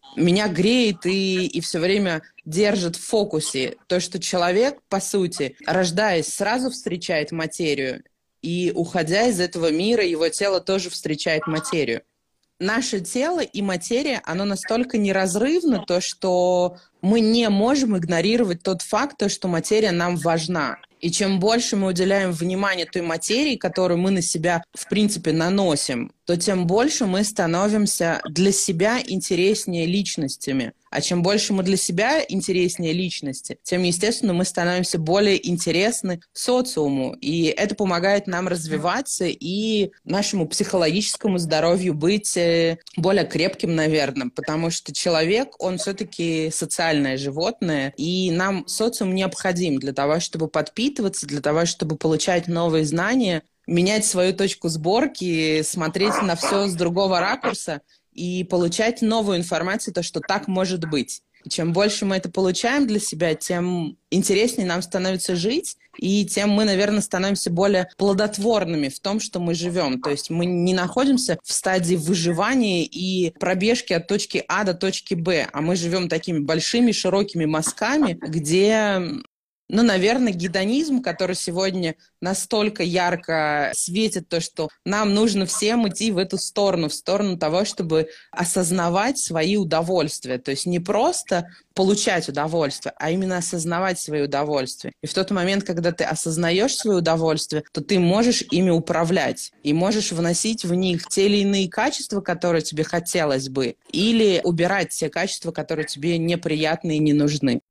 меня греет и все время держит в фокусе. То, что человек, по сути, рождаясь, сразу встречает материю, и уходя из этого мира, его тело тоже встречает материю. Наше тело и материя, оно настолько неразрывно, то, что мы не можем игнорировать тот факт, то, что материя нам важна. И чем больше мы уделяем внимания той материи, которую мы на себя, в принципе, наносим, то тем больше мы становимся для себя интереснее личностями. А чем больше мы для себя интереснее личности, тем, естественно, мы становимся более интересны социуму. И это помогает нам развиваться и нашему психологическому здоровью быть более крепким, наверное. Потому что человек, он все-таки социальное животное, и нам социум необходим для того, чтобы подпитываться, для того, чтобы получать новые знания, менять свою точку сборки, смотреть на все с другого ракурса и получать новую информацию, то, что так может быть. И чем больше мы это получаем для себя, тем интереснее нам становится жить, и тем мы, наверное, становимся более плодотворными в том, что мы живем. То есть мы не находимся в стадии выживания и пробежки от точки А до точки Б, а мы живем такими большими, широкими мазками, где... наверное, гедонизм, который сегодня настолько ярко светит, то, что нам нужно всем идти в эту сторону, в сторону того, чтобы осознавать свои удовольствия. То есть не просто получать удовольствие, а именно осознавать свои удовольствия. И в тот момент, когда ты осознаешь свои удовольствия, то ты можешь ими управлять и можешь вносить в них те или иные качества, которые тебе хотелось бы, или убирать те качества, которые тебе неприятны и не нужны.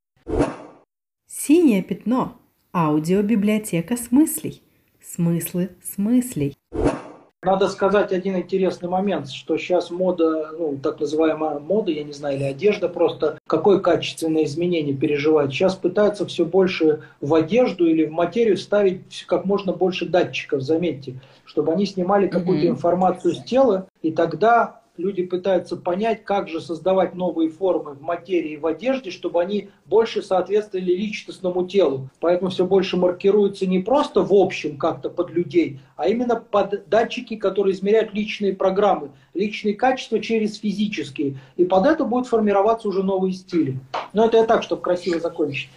Синее пятно. Аудиобиблиотека смыслей. Смыслы смыслей. Надо сказать один интересный момент, что сейчас мода, так называемая мода, я не знаю, или одежда просто, какое качественное изменение переживает. Сейчас пытаются все больше в одежду или в материю ставить как можно больше датчиков, заметьте, чтобы они снимали какую-то информацию с тела, и тогда люди пытаются понять, как же создавать новые формы в материи и в одежде, чтобы они больше соответствовали личностному телу. Поэтому все больше маркируется не просто в общем как-то под людей, а именно под датчики, которые измеряют личные программы, личные качества через физические. И под это будут формироваться уже новые стили. Но это я так, чтобы красиво закончить.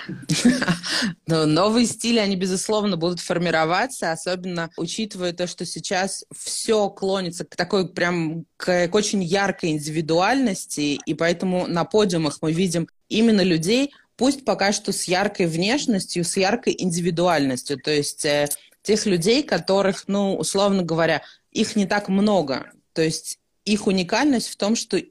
Новые стили, они, безусловно, будут формироваться, особенно учитывая то, что сейчас все клонится к такой прям к очень яркой индивидуальности, и поэтому на подиумах мы видим именно людей, пусть пока что с яркой внешностью, с яркой индивидуальностью, то есть тех людей, которых, условно говоря, их не так много, то есть их уникальность в том, что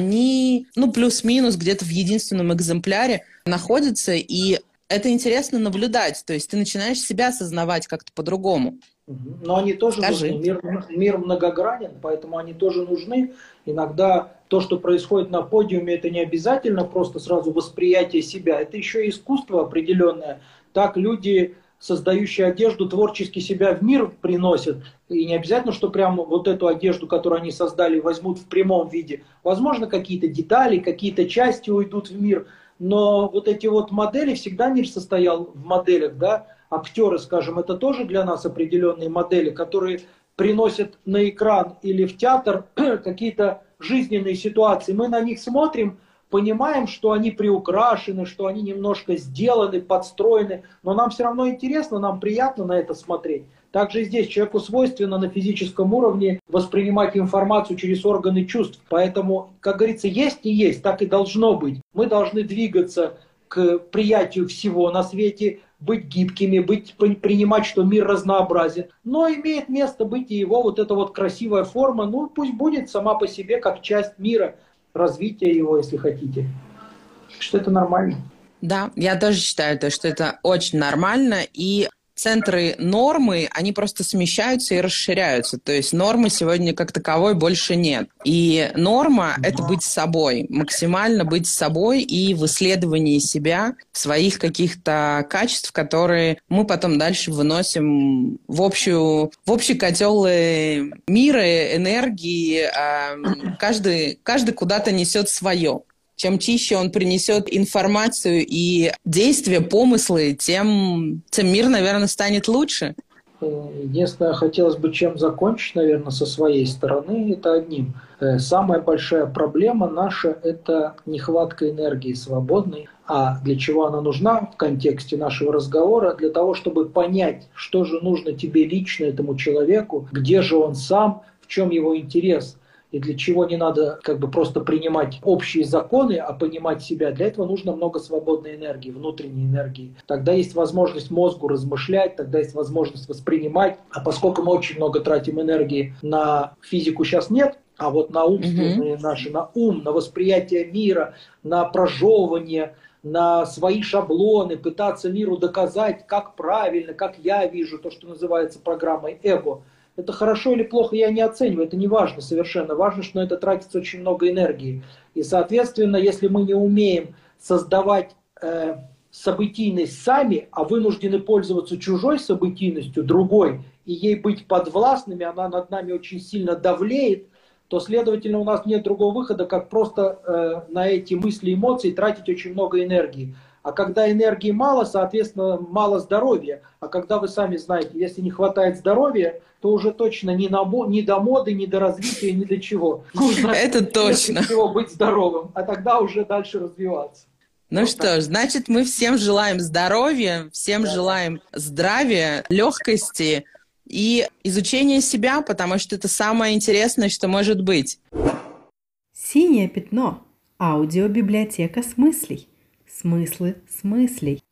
они, плюс-минус где-то в единственном экземпляре находятся, и это интересно наблюдать, то есть ты начинаешь себя осознавать как-то по-другому. Но они тоже нужны. Мир многогранен, поэтому они тоже нужны. Иногда то, что происходит на подиуме, это не обязательно просто сразу восприятие себя. Это еще и искусство определенное. Так люди, создающие одежду, творчески себя в мир приносят. И не обязательно, что прямо вот эту одежду, которую они создали, возьмут в прямом виде. Возможно, какие-то детали, какие-то части уйдут в мир. Но вот эти вот модели, всегда мир состоял в моделях, да. Актеры, скажем, это тоже для нас определенные модели, которые приносят на экран или в театр какие-то жизненные ситуации. Мы на них смотрим, понимаем, что они приукрашены, что они немножко сделаны, подстроены, но нам все равно интересно, нам приятно на это смотреть. Также и здесь человеку свойственно на физическом уровне воспринимать информацию через органы чувств. Поэтому, как говорится, есть и есть, так и должно быть. Мы должны двигаться к приятию всего на свете, быть гибкими, принимать, что мир разнообразен. Но имеет место быть и его вот эта вот красивая форма, пусть будет сама по себе как часть мира, развития его, если хотите. Что это нормально. Да, я тоже считаю, что это очень нормально, и центры нормы, они просто смещаются и расширяются. То есть нормы сегодня как таковой больше нет. И норма – это быть собой, максимально быть собой и в исследовании себя, своих каких-то качеств, которые мы потом дальше выносим в общий котел мира, энергии. Каждый куда-то несет свое. Чем чище он принесет информацию и действия, помыслы, тем мир, наверное, станет лучше. Единственное, хотелось бы чем закончить, наверное, со своей стороны, это одним. Самая большая проблема наша – это нехватка энергии свободной. А для чего она нужна в контексте нашего разговора? Для того, чтобы понять, что же нужно тебе лично, этому человеку, где же он сам, в чем его интерес. И для чего не надо просто принимать общие законы, а понимать себя. Для этого нужно много свободной энергии, внутренней энергии. Тогда есть возможность мозгу размышлять, тогда есть возможность воспринимать. А поскольку мы очень много тратим энергии на физику, сейчас нет, а вот на умственные наши, на ум, на восприятие мира, на прожевывание, на свои шаблоны, пытаться миру доказать, как правильно, как я вижу, то, что называется программой эго. Это хорошо или плохо, я не оцениваю, это не важно совершенно. Важно, что на это тратится очень много энергии. И, соответственно, если мы не умеем создавать событийность сами, а вынуждены пользоваться чужой событийностью, другой, и ей быть подвластными, она над нами очень сильно давлеет, то, следовательно, у нас нет другого выхода, как просто на эти мысли и эмоции тратить очень много энергии. А когда энергии мало, соответственно, мало здоровья. А когда вы сами знаете, если не хватает здоровья, то уже точно ни до моды, ни до развития, ни до чего. Нужно это точно. Всего быть здоровым, а тогда уже дальше развиваться. Ну что ж, значит, мы всем желаем здоровья, всем желаем здравия, легкости и изучения себя, потому что это самое интересное, что может быть. Синее пятно. Аудиобиблиотека смыслей. Смыслы смыслей.